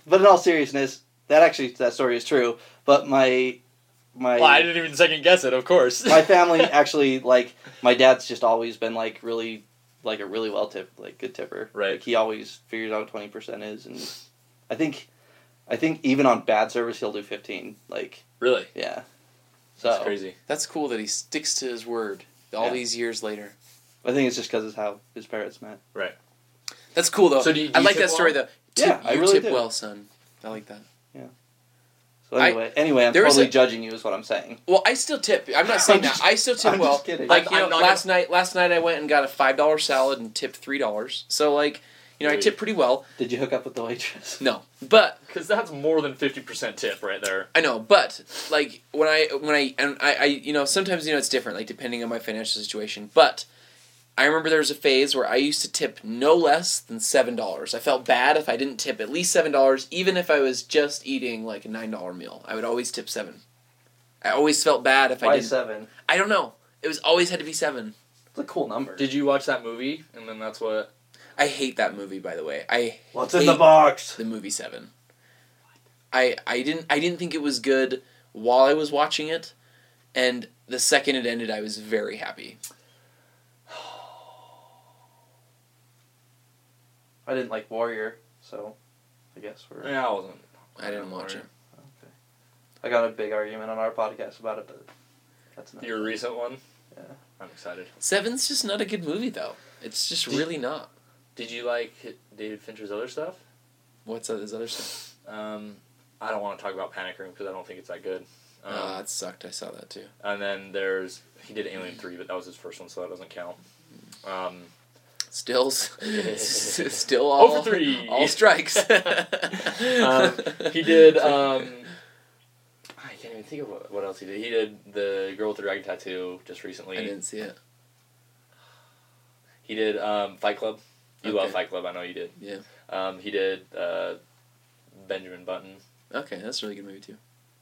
But in all seriousness, that story is true. But my Well, I didn't even second guess it. Of course. my family actually, like, my dad's just always been like really, like a really well tipped, like good tipper. Right. Like, he always figures out what 20% is, and I think even on bad service he'll do 15. Like, Really? yeah. So That's crazy. That's cool that he sticks to his word all Yeah. these years later. I think it's just because it's how his parents met. That's cool though. So do you I like tip that story well? though. Yeah, I you really tip do. well, son. I like that. So anyway, I'm there was totally a- judging you, is what I'm saying. Well, I still tip. I'm not saying that. I still tip I'm well. just kidding. Like, you know, I'm not last night I went and got a $5 salad and tipped $3. So like, you know, I Really? tip pretty well. Did you hook up with the waitress? No, but Because that's more than 50% tip right there. I know. But like when I you know, sometimes, you know, it's different, like depending on my financial situation. But I remember there was a phase where I used to tip no less than $7. I felt bad if I didn't tip at least $7, even if I was just eating like a $9 meal. I would always tip $7. I always felt bad if I Why didn't. 7? I don't know. It was always had to be $7. It's a cool number. Did you watch that movie? And then that's what... I hate that movie, by the way. I What's hate in the box? the movie Seven. I didn't think it was good while I was watching it, and the second it ended, I was very happy. I didn't like Warrior, so I guess we're. Yeah, I wasn't. I didn't watch it. Okay. I got a big argument on our podcast about it, but that's not. Your recent one? Yeah. I'm excited. Seven's just not a good movie, though. It's just really not. Did you like David Fincher's other stuff? What's his other stuff? I don't want to talk about Panic Room because I don't think it's that good. That sucked. I saw that too. And then he did Alien 3, but that was his first one, so that doesn't count. Still all Over 3. All strikes. He did. I can't even think of what else he did. He did The Girl with the Dragon Tattoo just recently. I didn't see it. He did Fight Club. You love Okay. Fight Club, I know you did. Yeah. He did Benjamin Button. Okay, that's a really good movie too.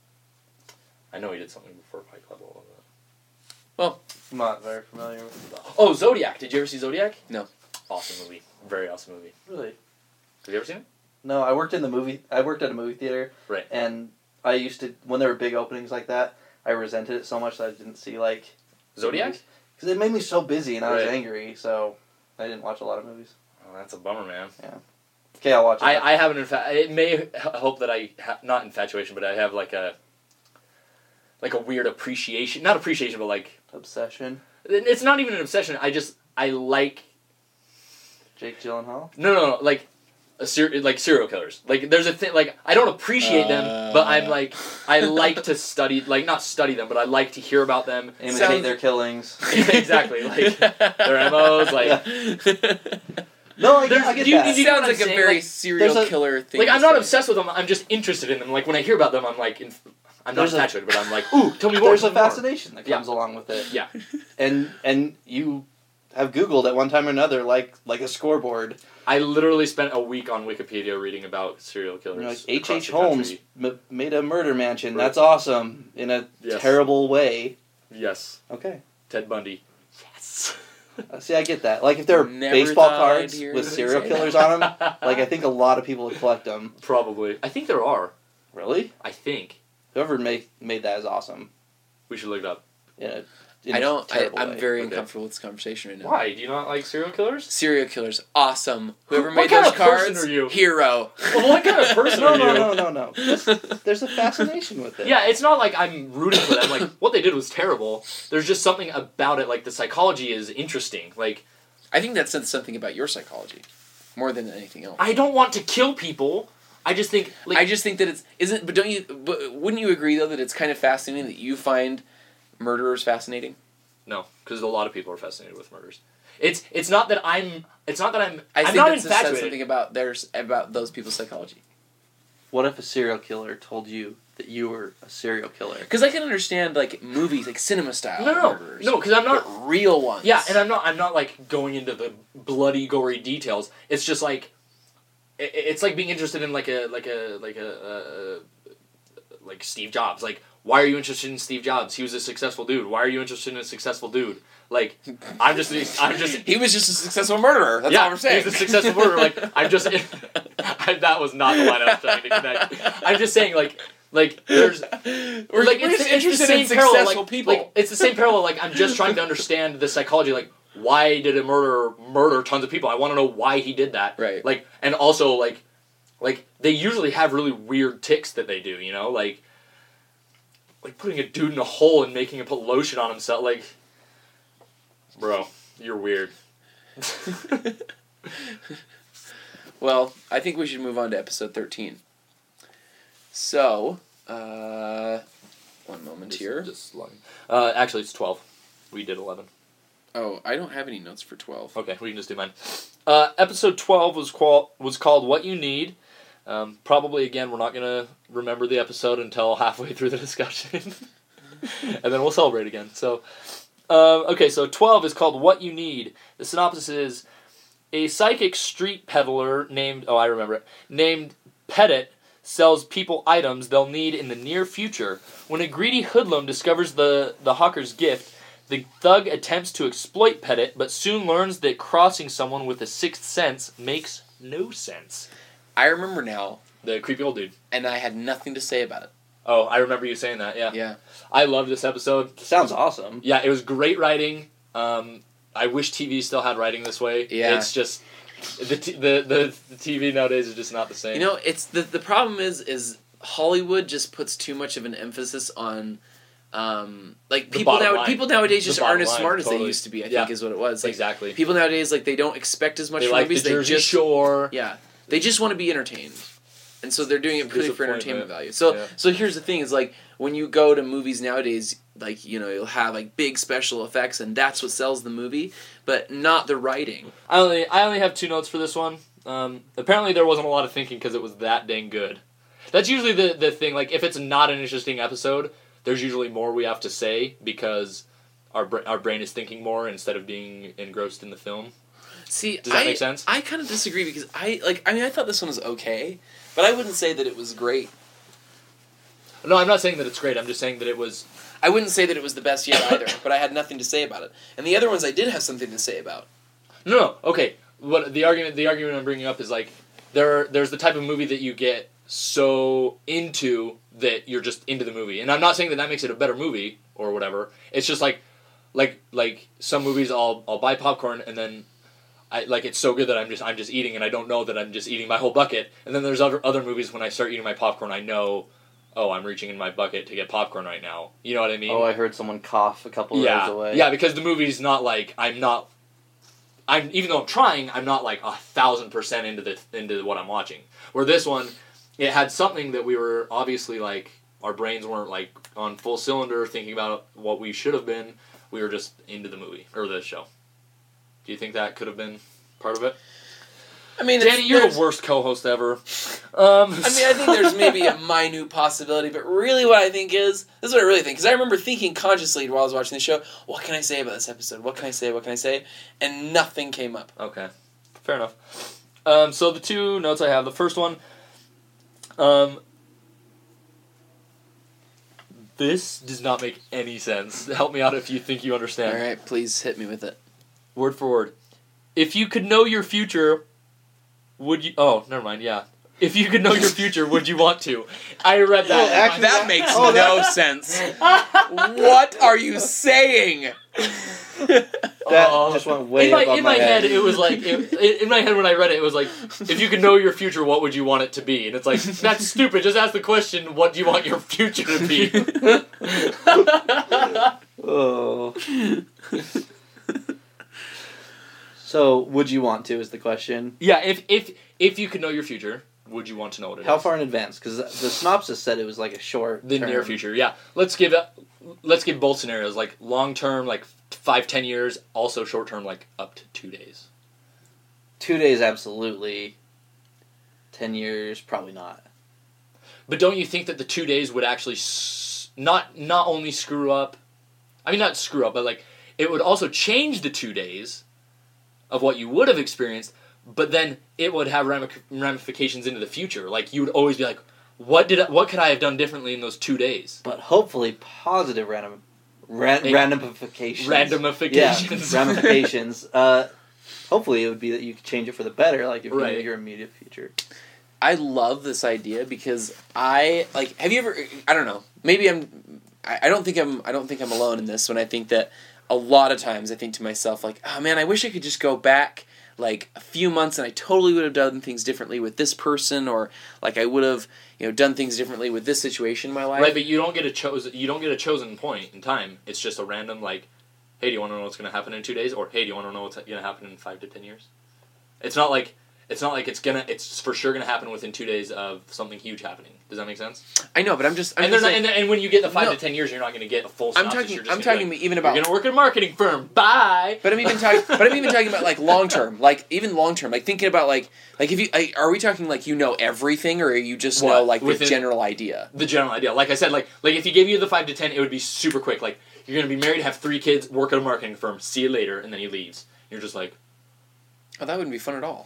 I know he did something before Fight Club. What was it? I'm not very familiar with. Oh, Zodiac. Did you ever see Zodiac? No. Awesome movie. Very awesome movie. Really? Have you ever seen it? No, I worked at a movie theater. Right. And I used to, when there were big openings like that, I resented it so much that I didn't see like Zodiac? because it made me so busy and I was Right. angry, so I didn't watch a lot of movies. Oh, that's a bummer, man. Okay, I'll watch it. I have an it may hope that I not infatuation, but I have like a weird appreciation, not appreciation, but like Obsession. it's not even an obsession. I like Jake Gyllenhaal. no like like serial killers. Like there's a thing like I don't appreciate them, but I'm like I like to study like not study them, but I like to hear about them. Imitate Sounds- their killings. Exactly, like their MOs, like No, I There's- get do you- that. do you know Sounds what like I'm a saying? very Like, serial there's a- killer thing. like I'm to not say. obsessed with them. I'm just interested in them. Like when I hear about them, I'm like I'm not There's a- infatuated, but I'm like ooh, tell me more. There's tell a me more. fascination that comes along with it. Yeah. And you have Googled at one time or another like a scoreboard. I literally spent a week on Wikipedia reading about serial killers. You're like across H.H. the Holmes country. made a murder mansion. Right. That's awesome in a Yes. terrible way. Yes. Okay. Ted Bundy. Yes. See, I get that. Like if there are Never baseball thought I'd cards hear with you serial say killers on them, like I think a lot of people would collect them. Probably. I think there are. Really? I think. Whoever made that is awesome. We should look it up. In a terrible I'm way. very Okay. uncomfortable with this conversation right now. Why? Do you not like serial killers? Serial killers, awesome. Whoever What made kind those of person cards, are you? hero. Well, what kind of person No, are you? no. There's a fascination with it. Yeah, it's not like I'm rooting for them. Like, what they did was terrible. There's just something about it. Like, the psychology is interesting. Like, I think that says something about your psychology, more than anything else. I don't want to kill people. I just think, like, I just think that but wouldn't you agree though that it's kind of fascinating that you find murderers fascinating? no, because a lot of people are fascinated with murders. It's not that I'm. It's not that I'm. I I'm think not that says infatuated. something about those people's psychology. What if a serial killer told you that you were a serial killer? Because I can understand like movies, like cinema style murderers. No, because I'm not. But real ones. Yeah, and I'm not like going into the bloody, gory details. It's just like, it's like being interested in like Steve Jobs. Like, why are you interested in Steve Jobs? He was a successful dude. Why are you interested in a successful dude? Like, I'm just. He was just a successful murderer. That's all I'm saying. He's a successful murderer. Like, I'm just That was not the line I was trying to connect. I'm just saying, like there's We're like just the interested in same parallel, successful people. Like it's the same parallel. Like I'm just trying to understand the psychology. Like why did a murderer murder tons of people? I want to know why he did that. Right. Like and also like they usually have really weird tics that they do. You know, like putting a dude in a hole and making him put lotion on himself. Like, bro, you're weird. Well, I think we should move on to episode 13. So, one moment here. Actually, it's 12. We did 11. Oh, I don't have any notes for 12. Okay, we can just do mine. Episode 12 was called What You Need. Probably, again, we're not going to remember the episode until halfway through the discussion. And then we'll celebrate again. So, okay, so 12 is called What You Need. The synopsis is, a psychic street peddler named Pettit sells people items they'll need in the near future. When a greedy hoodlum discovers the hawker's gift, the thug attempts to exploit Pettit, but soon learns that crossing someone with a sixth sense makes no sense. I remember now, The creepy old dude. and I had nothing to say about it. Oh, I remember you saying that, yeah. Yeah. I love this episode. Sounds awesome. Yeah, it was great writing. I wish TV still had writing this way. Yeah. It's just the TV nowadays is just not the same. You know, it's the problem is Hollywood just puts too much of an emphasis on like The people bottom line. people nowadays The just bottom aren't as line, smart as they totally. used to be, I Yeah. think is what it was. Like, Exactly. people nowadays, like, they don't expect as much They from like movies. the Jersey they just Shore. Yeah. They just want to be entertained. And so they're doing it purely for entertainment value. So Yeah. so here's the thing is, like, when you go to movies nowadays, like, you know, you'll have like big special effects and that's what sells the movie, but not the writing. I only have 2 notes for this one. Apparently there wasn't a lot of thinking because it was that dang good. That's usually the thing. Like if it's not an interesting episode, there's usually more we have to say because our brain is thinking more instead of being engrossed in the film. See, Does that make sense? I kind of disagree because I thought this one was okay, but I wouldn't say that it was great. No, I'm not saying that it's great. I'm just saying that it was. I wouldn't say that it was the best yet either, but I had nothing to say about it. And the other ones I did have something to say about. No, okay. What the argument I'm bringing up is like there's the type of movie that you get so into that you're just into the movie, and I'm not saying that makes it a better movie or whatever. It's just like some movies I'll buy popcorn and then it's so good that I'm just eating and I don't know that I'm just eating my whole bucket. And then there's other movies when I start eating my popcorn I know, oh, I'm reaching in my bucket to get popcorn right now. You know what I mean? Oh, I heard someone cough a couple of rows away. Yeah, because the movie's not like I'm even though I'm trying, I'm not like 1,000% into what I'm watching. Where this one, it had something that we were obviously like our brains weren't like on full cylinder thinking about what we should have been. We were just into the movie or the show. Do you think that could have been part of it? I mean, Danny, you're the worst co-host ever. I think there's maybe a minute possibility, but really what I think is, this is what I really think, because I remember thinking consciously while I was watching the show, what can I say about this episode? What can I say? And nothing came up. Okay, fair enough. So the 2 notes I have, the first one, this does not make any sense. Help me out if you think you understand. Alright, please hit me with it. Word for word. If you could know your future, would you... Oh, never mind, yeah. If you could know your future, would you want to? I read that. Oh, actually, That makes no sense. What are you saying? That just went way above in my head. head. It was like in my head when I read it, it was like, if you could know your future, what would you want it to be? And it's like, that's stupid. Just ask the question, what do you want your future to be? Oh. So, would you want to? Is the question. Yeah. If you could know your future, would you want to know what it is? How far in advance? Because the synopsis said it was like a short. The near future. Yeah. Let's give both scenarios, like long term, like 5-10 years. Also short term, like up to 2 days. 2 days, absolutely. 10 years, probably not. But don't you think that the 2 days would actually not only screw up? I mean, not screw up, but like it would also change the 2 days of what you would have experienced. But then it would have ramifications into the future. Like you would always be like, what could I have done differently in those 2 days? But hopefully, positive ramifications. Randomifications. Yeah, ramifications. Hopefully, it would be that you could change it for the better, like if you Right. knew your immediate future. I love this idea because have you ever, I don't know, maybe I don't think I'm alone in this when I think that a lot of times I think to myself, like, oh man, I wish I could just go back like a few months and I totally would have done things differently with this person, or like I would have, done things differently with this situation in my life. Right, but you don't get a chosen point in time. It's just a random, like, hey, do you want to know what's going to happen in 2 days? Or, hey, do you want to know what's going to happen in 5 to 10 years? It's not like it's for sure going to happen within 2 days of something huge happening. Does that make sense? I know, but and when you get the 5 to 10 years, you're not going to get a full synopsis. I'm talking even about, you're going to work at a marketing firm. Bye. But I'm even talking about like long term, like thinking about like if you are we talking like everything, or are you just know like the general idea? The general idea. Like I said, like if you gave you the 5 to 10, it would be super quick. Like, you're going to be married, have 3 kids, work at a marketing firm, see you later, and then he leaves. You're just like, oh, that wouldn't be fun at all.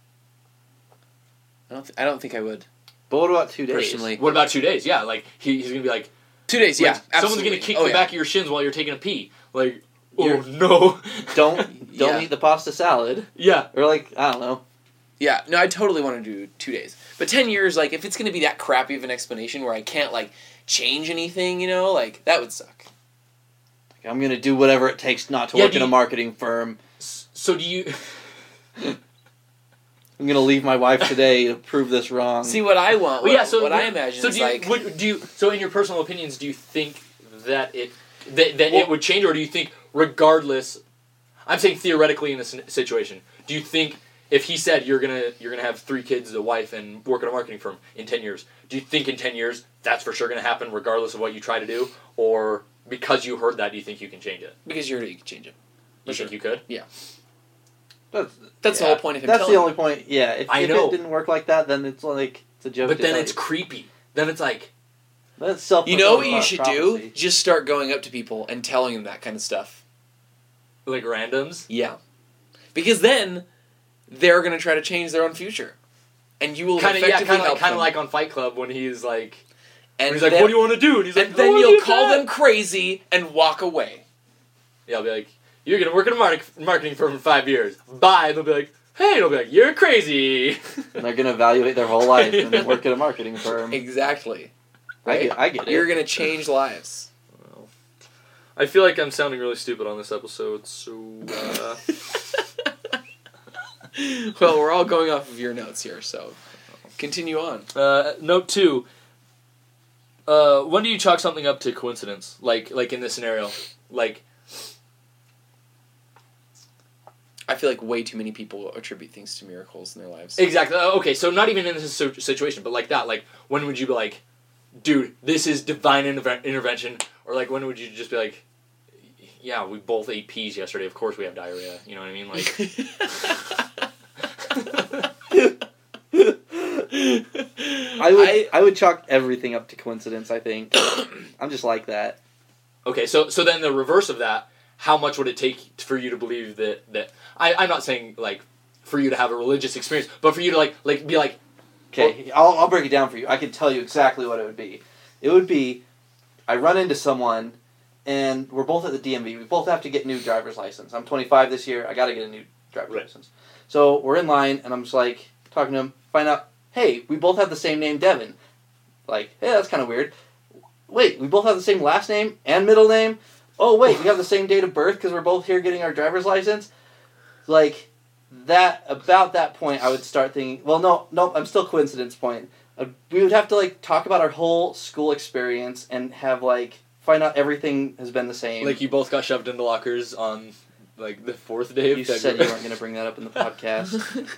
I don't think I would. But what about 2 days? Personally. What about 2 days? Yeah, like he's going to be like, 2 days, yeah. Like, someone's absolutely. going to kick the back of your shins while you're taking a pee. Like, oh no. Don't Yeah. eat the pasta salad. Yeah. Or like, I don't know. Yeah, no, I totally want to do 2 days. But 10 years, like, if it's going to be that crappy of an explanation where I can't, like, change anything, like, that would suck. Like, I'm going to do whatever it takes not to work in a marketing firm. So do you... I'm going to leave my wife today to prove this wrong. See, what I want, I imagine so is, so in your personal opinions, do you think that it would change, or do you think regardless... I'm saying theoretically in this situation, do you think if he said you're gonna have 3 kids, a wife, and work at a marketing firm in 10 years, do you think in 10 years that's for sure going to happen regardless of what you try to do? Or because you heard that, do you think you can change it? Because you can change it. You think you could? Yeah. That's the whole point of him That's telling the only point, yeah. If it didn't work like that, then it's like, it's a joke. But then it's creepy. Then it's like... That's self. You know what you should do? Just start going up to people and telling them that kind of stuff. Like randoms? Yeah. Because then they're going to try to change their own future. And you will effectively help them. Kind of like on Fight Club when he's like... And he's like, what do you want to do? And he's like, then you'll call them crazy and walk away. Yeah, I'll be like, you're going to work at a marketing firm for 5 years. Bye. And they'll be like, hey. And I'll be like, you're crazy. And they're going to evaluate their whole life and then work at a marketing firm. Exactly. Right? I get it. You're going to change lives. Well, I feel like I'm sounding really stupid on this episode, so... Well, we're all going off of your notes here, so continue on. Note 2. When do you chalk something up to coincidence? Like in this scenario? Like... I feel like way too many people attribute things to miracles in their lives. Exactly. Okay, so not even in this situation, but like that. Like, when would you be like, dude, this is divine intervention? Or like, when would you just be like, yeah, we both ate peas yesterday. Of course we have diarrhea. You know what I mean? Like... I would chalk everything up to coincidence, I think. I'm just like that. Okay, so then the reverse of that, how much would it take for you to believe that I'm not saying, like, for you to have a religious experience, but for you to, like be like... Okay, I'll break it down for you. I can tell you exactly what it would be. It would be, I run into someone, and we're both at the DMV. We both have to get new driver's license. I'm 25 this year. I got to get a new driver's license. So we're in line, and I'm just, like, talking to him, find out, hey, we both have the same name, Devin. Like, hey, that's kind of weird. Wait, we both have the same last name and middle name? Oh, wait, we have the same date of birth because we're both here getting our driver's license? Like, about that point, I would start thinking, well, no, I'm still coincidence point. We would have to, like, talk about our whole school experience and have, like, find out everything has been the same. Like, you both got shoved into lockers on, like, the 4th day of You February. said you weren't going to bring that up in the podcast.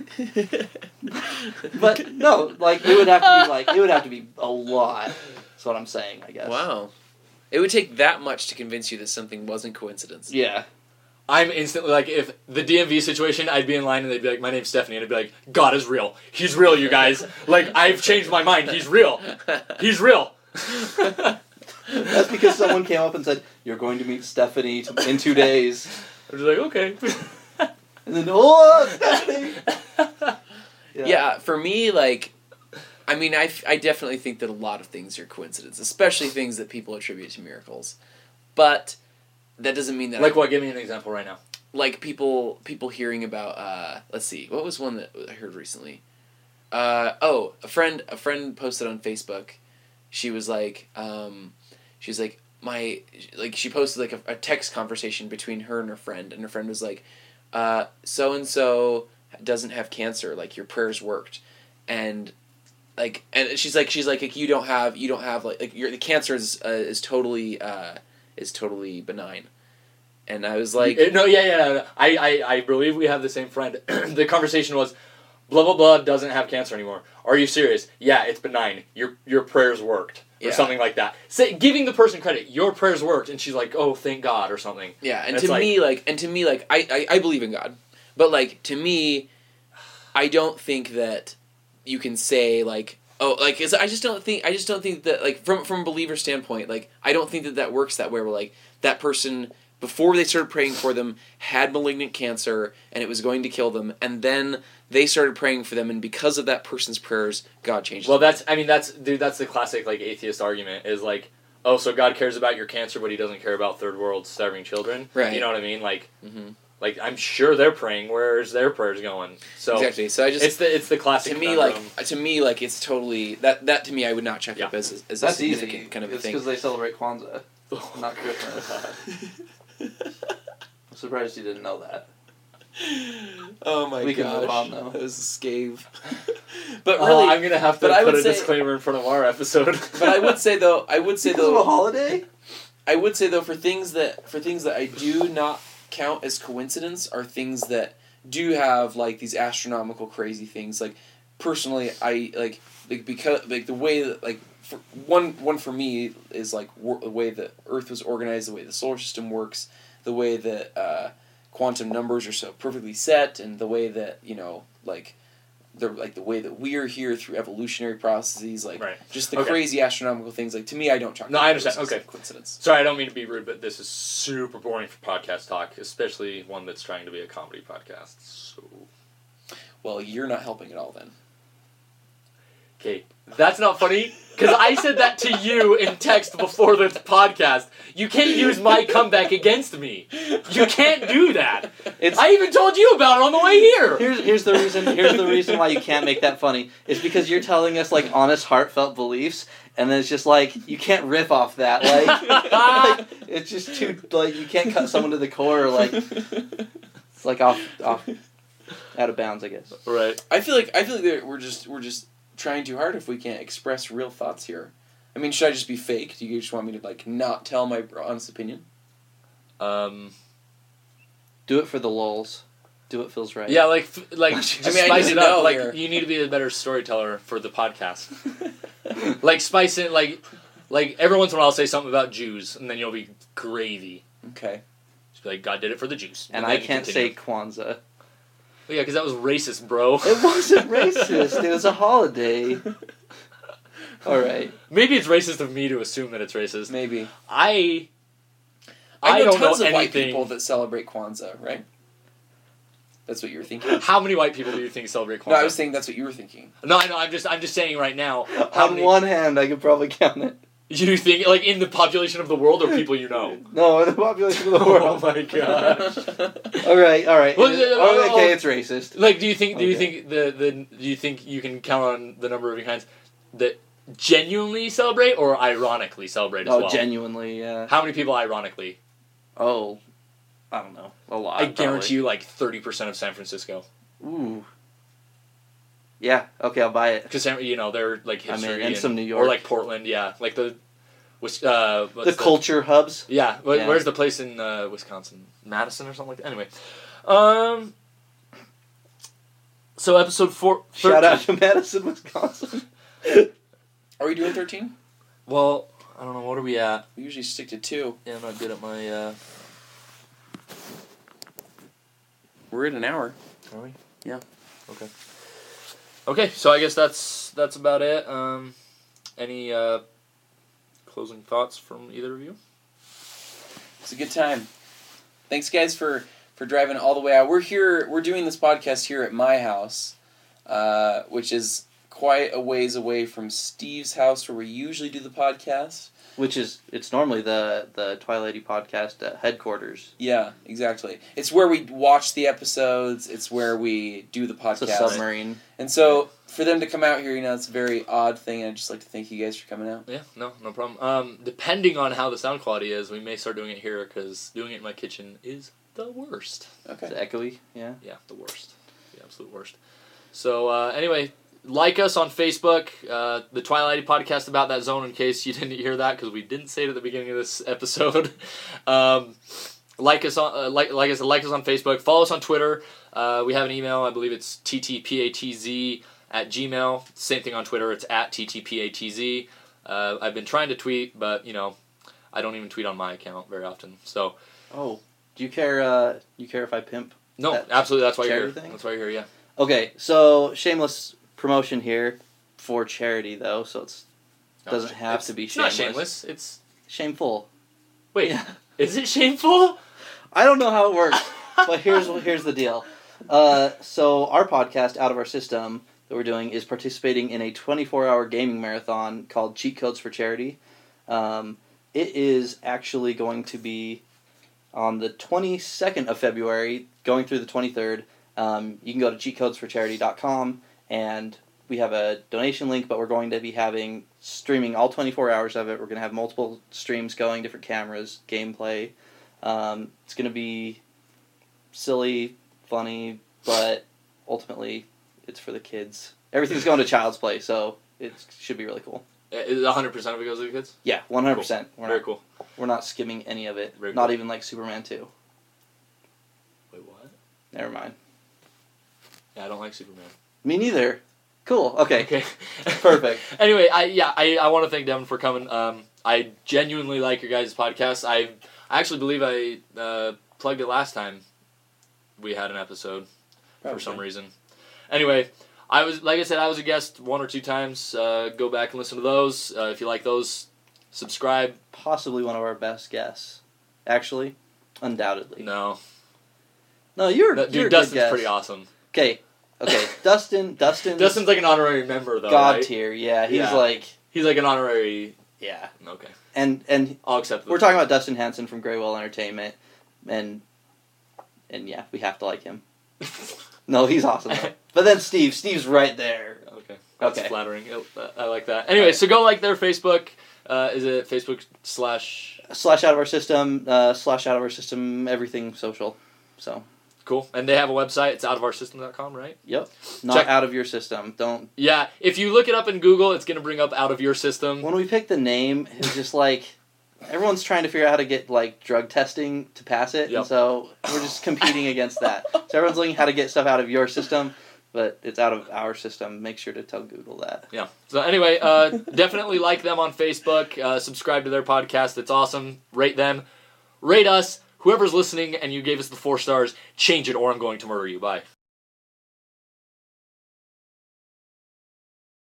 But, no, like, it would have to be a lot. That's what I'm saying, I guess. Wow. It would take that much to convince you that something wasn't coincidence. Yeah. I'm instantly, like, if the DMV situation, I'd be in line and they'd be like, my name's Stephanie, and I'd be like, God is real. He's real, you guys. Like, I've changed my mind. He's real. He's real. That's because someone came up and said, you're going to meet Stephanie in 2 days. I'm just like, okay. And then, oh, Stephanie! Yeah, for me, like, I mean, I definitely think that a lot of things are coincidence, especially things that people attribute to miracles. But that doesn't mean that... Like what? Give me an example right now. Like people hearing about, let's see, what was one that I heard recently? a friend posted on Facebook. She was like, she posted like a text conversation between her and her friend was like, so and so doesn't have cancer, like your prayers worked, and she's like you don't have like your the cancer is totally benign, and I was like, no, I believe we have the same friend. The conversation was, blah blah blah doesn't have cancer anymore. Are you serious? Yeah, it's benign. Your prayers worked. Or something like that. Giving the person credit, your prayers worked, and she's like, "Oh, thank God," or something. Yeah, and to me, I believe in God, but like to me, I don't think that you can say like, oh, like I just don't think that like from a believer standpoint, like I don't think that works that way. Where like that person before they started praying for them had malignant cancer and it was going to kill them, and then they started praying for them, and because of that person's prayers, God changed them. Well, that's the classic like atheist argument is like, oh, so God cares about your cancer, but He doesn't care about third world starving children. Right. You know what I mean? Like, like I'm sure they're praying. Where's their prayers going? So exactly. So I just it's the classic. To me, like it's totally that to me I would not check up as a that's significant easy. kind of a It's thing. because they celebrate Kwanzaa, not Christmas. I'm surprised you didn't know that. Oh my gosh. We can move on, though. That was a scave. But really, I'm gonna have to put a disclaimer in front of our episode. But I would say though, Because of a holiday? I would say though, for things that I do not count as coincidence are things that do have like these astronomical crazy things. Like personally, I like because like the way that like for one for me is like the way that Earth was organized, the way the solar system works, the way that quantum numbers are so perfectly set, and the way that the way that we are here through evolutionary processes, like just the crazy astronomical things. Like to me, I don't talk. No, I understand. Okay, coincidence. Sorry, I don't mean to be rude, but this is super boring for podcast talk, especially one that's trying to be a comedy podcast. So, well, you're not helping at all then. Okay, that's not funny, because I said that to you in text before the podcast. You can't use my comeback against me. You can't do that. I even told you about it on the way here. Here's the reason. Here's the reason why you can't make that funny. It's because you're telling us like honest, heartfelt beliefs, and then it's just like you can't riff off that. Like it's just too like you can't cut someone to the core. Like it's like off out of bounds, I guess. Right. I feel like that we're just trying too hard if we can't express real thoughts here. I mean, should I just be fake? Do you just want me to like not tell my honest opinion? Do it for the lulz. Do what feels right. Yeah, just spice it up. know Like here. you need to be a better storyteller for the podcast. Like spice it. Like every once in a while, I'll say something about Jews, and then you'll be gravy. Okay. Just be like, God did it for the Jews, And I can't say Kwanzaa. Well, yeah, because that was racist, bro. It wasn't racist. It was a holiday. All right. Maybe it's racist of me to assume that it's racist. Maybe. I know don't tons know of white anything. people that celebrate Kwanzaa, right? That's what you were thinking? How many white people do you think celebrate Kwanzaa? No, I was saying that's what you were thinking. No, I know. I'm just saying right now. On one hand, I could probably count it. You think like in the population of the world or people you know? No, in the population of the world. Oh my gosh. All right. Well, okay, it's racist. Like, do you think do you think you can count on the number of kinds that genuinely celebrate or ironically celebrate as well? Oh, genuinely, yeah. How many people ironically? Oh, I don't know. A lot. I guarantee you, like 30% of San Francisco. Ooh. Yeah. Okay, I'll buy it. Because they're like history and some New York, or like Portland. Yeah, like the culture hubs. Yeah, Yeah. Where's the place in Wisconsin? Madison or something like that. Anyway, so episode 13. Shout out to Madison, Wisconsin. Are we doing 13? Well, I don't know. What are we at? We usually stick to 2. Yeah, I'm not good at my. We're at an hour. Are we? Yeah. Okay. Okay, so I guess that's about it. Any closing thoughts from either of you? It's a good time. Thanks, guys, for driving all the way out. We're doing this podcast here at my house, which is quite a ways away from Steve's house where we usually do the podcast. Which is, it's normally the Twilighty podcast headquarters. Yeah, exactly. It's where we watch the episodes. It's where we do the podcast. It's a submarine. And so, for them to come out here, it's a very odd thing, and I'd just like to thank you guys for coming out. Yeah, no problem. Depending on how the sound quality is, we may start doing it here, because doing it in my kitchen is the worst. Okay. Is it echoey? Yeah. Yeah, the worst. The absolute worst. So, anyway, like us on Facebook, the Twilighty podcast about that zone, in case you didn't hear that, because we didn't say it at the beginning of this episode. Like us on like I said, like us on Facebook. Follow us on Twitter. We have an email. I believe it's ttpatz@gmail. Same thing on Twitter. It's @ttpatz. I've been trying to tweet, but I don't even tweet on my account very often. So. Oh, do you care? You care if I pimp? No, that absolutely. That's why you're here. thing? That's why you're here. Yeah. Okay, so shameless promotion here for charity, though. So it doesn't have to be shameless. It's not shameless. It's shameful. wait. Yeah. Is it shameful? I don't know how it works, but here's the deal. So our podcast, Out of Our System, that we're doing is participating in a 24-hour gaming marathon called Cheat Codes for Charity. It is actually going to be on the 22nd of February, going through the 23rd. You can go to cheatcodesforcharity.com, and we have a donation link, but we're going to be streaming all 24 hours of it. We're going to have multiple streams going, different cameras, gameplay. It's going to be silly, funny, but ultimately it's for the kids. Everything's going to Child's Play, so it should be really cool. Is 100% of it goes to the kids? Yeah, 100%. Cool. Very cool. We're not skimming any of it. Very not cool. even like Superman 2. Wait, what? Never mind. Yeah, I don't like Superman. Me neither. Cool. Okay. Okay. Perfect. Anyway, I want to thank Devin for coming. I genuinely like your guys' podcast. I actually believe I plugged it last time we had an episode for some reason. Anyway, I was a guest 1 or 2 times. Go back and listen to those. If you like those, subscribe. Possibly one of our best guests. Actually, undoubtedly. No, you're dude, you're a Dustin's good guest. pretty awesome. Okay. Dustin's Like an honorary member though. God right? tier. Yeah, he's Yeah. like He's like an honorary. yeah. Okay, And I'll accept. we're talking about Dustin Hanson from Graywell Entertainment, and yeah, we have to like him. No, he's awesome though. But then Steve's right there. Okay, that's Okay. flattering. I like that. Anyway, so go like their Facebook. Is it Facebook / / Out of Our System, / Out of Our System, everything social. So Cool. And they have a website. It's outofoursystem.com, right? yep, not Check- out of your system. Don't. Yeah. If you look it up in Google, it's going to bring up Out of Your System. When we picked the name, it was just like everyone's trying to figure out how to get like drug testing to pass it, Yep. and so we're just competing against that. So everyone's looking how to get stuff out of your system, but it's out of our system. Make sure to tell Google that. Yeah. So anyway, definitely like them on Facebook. Subscribe to their podcast. It's awesome. Rate them. Rate us. Whoever's listening and you gave us the 4 stars, change it or I'm going to murder you. Bye.